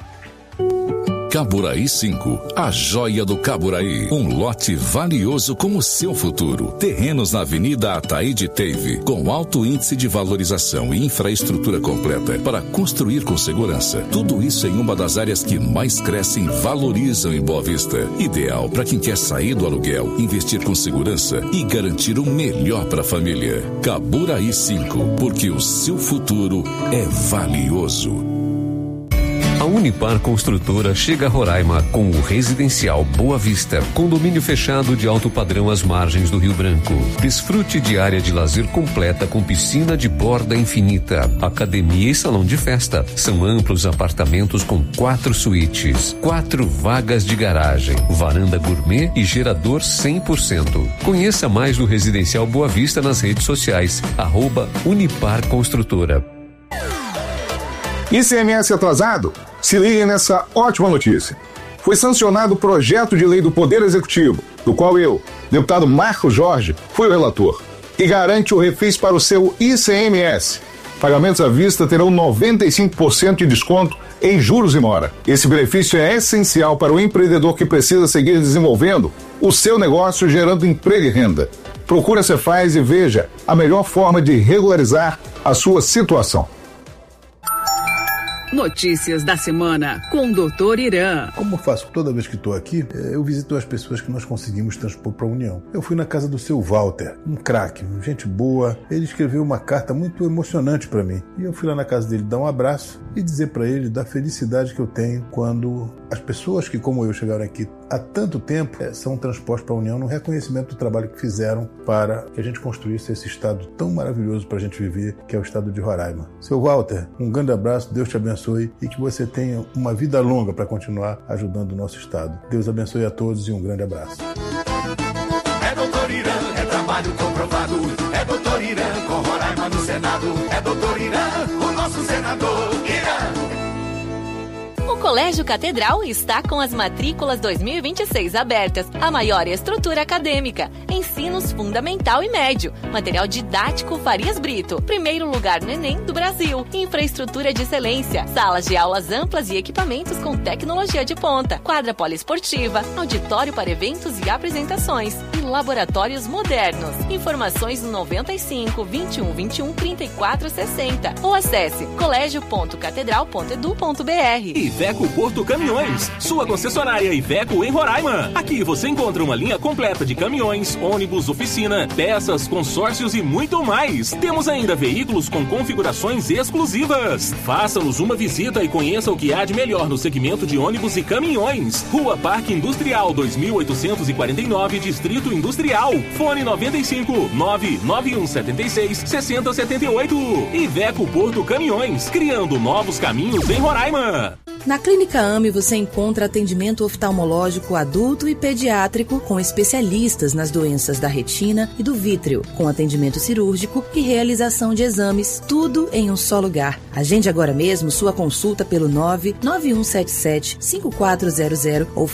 Caburaí 5, a joia do Caburaí. Um lote valioso como o seu futuro. Terrenos na Avenida Ataíde Teve, com alto índice de valorização e infraestrutura completa para construir com segurança. Tudo isso em uma das áreas que mais crescem e valorizam em Boa Vista. Ideal para quem quer sair do aluguel, investir com segurança e garantir o melhor para a família. Caburaí 5, porque o seu futuro é valioso. A Unipar Construtora chega a Roraima com o residencial Boa Vista, condomínio fechado de alto padrão às margens do Rio Branco. Desfrute de área de lazer completa com piscina de borda infinita, academia e salão de festa. São amplos apartamentos com 4 suítes, 4 vagas de garagem, varanda gourmet e gerador 100%. Conheça mais do residencial Boa Vista nas redes sociais, @Unipar Construtora. ICMS atrasado? Se ligue nessa ótima notícia. Foi sancionado o projeto de lei do Poder Executivo, do qual eu, deputado Marcos Jorge, fui o relator, que garante o refis para o seu ICMS. Pagamentos à vista terão 95% de desconto em juros e mora. Esse benefício é essencial para o empreendedor que precisa seguir desenvolvendo o seu negócio, gerando emprego e renda. Procure a Cefaz e veja a melhor forma de regularizar a sua situação. Notícias da semana com o Dr. Irã. Como eu faço toda vez que estou aqui, eu visito as pessoas que nós conseguimos transpor para a União. Eu fui na casa do seu Walter, um craque, gente boa. Ele escreveu uma carta muito emocionante para mim. E eu fui lá na casa dele dar um abraço e dizer para ele da felicidade que eu tenho quando as pessoas que, como eu, chegaram aqui há tanto tempo, são transpostas para a União no reconhecimento do trabalho que fizeram para que a gente construísse esse estado tão maravilhoso para a gente viver, que é o estado de Roraima. Seu Walter, um grande abraço, Deus te abençoe e que você tenha uma vida longa para continuar ajudando o nosso estado. Deus abençoe a todos e um grande abraço. É Dr. Irã, é trabalho. trabalho comprovado. É Doutor Irã, com Roraima no Senado. É Doutor Irã, o nosso senador. Irã. O Colégio Catedral está com as matrículas 2026 abertas. A maior estrutura acadêmica, ensinos fundamental e médio, material didático Farias Brito, primeiro lugar no Enem do Brasil, infraestrutura de excelência, salas de aulas amplas e equipamentos com tecnologia de ponta, quadra poliesportiva, auditório para eventos e apresentações e laboratórios modernos. Informações no 95 21 21 34 60 ou acesse colégio.catedral.edu.br. Iveco Porto Caminhões, sua concessionária Iveco em Roraima. Aqui você encontra uma linha completa de caminhões, ônibus, oficina, peças, consórcios e muito mais. Temos ainda veículos com configurações exclusivas. Faça-nos uma visita e conheça o que há de melhor no segmento de ônibus e caminhões. Rua Parque Industrial 2849, Distrito Industrial. Fone 95 99176 6078. Iveco Porto Caminhões, criando novos caminhos em Roraima. Na Clínica AME você encontra atendimento oftalmológico adulto e pediátrico com especialistas nas doenças da retina e do vítreo, com atendimento cirúrgico e realização de exames, tudo em um só lugar. Agende agora mesmo sua consulta pelo 99177 5400 ou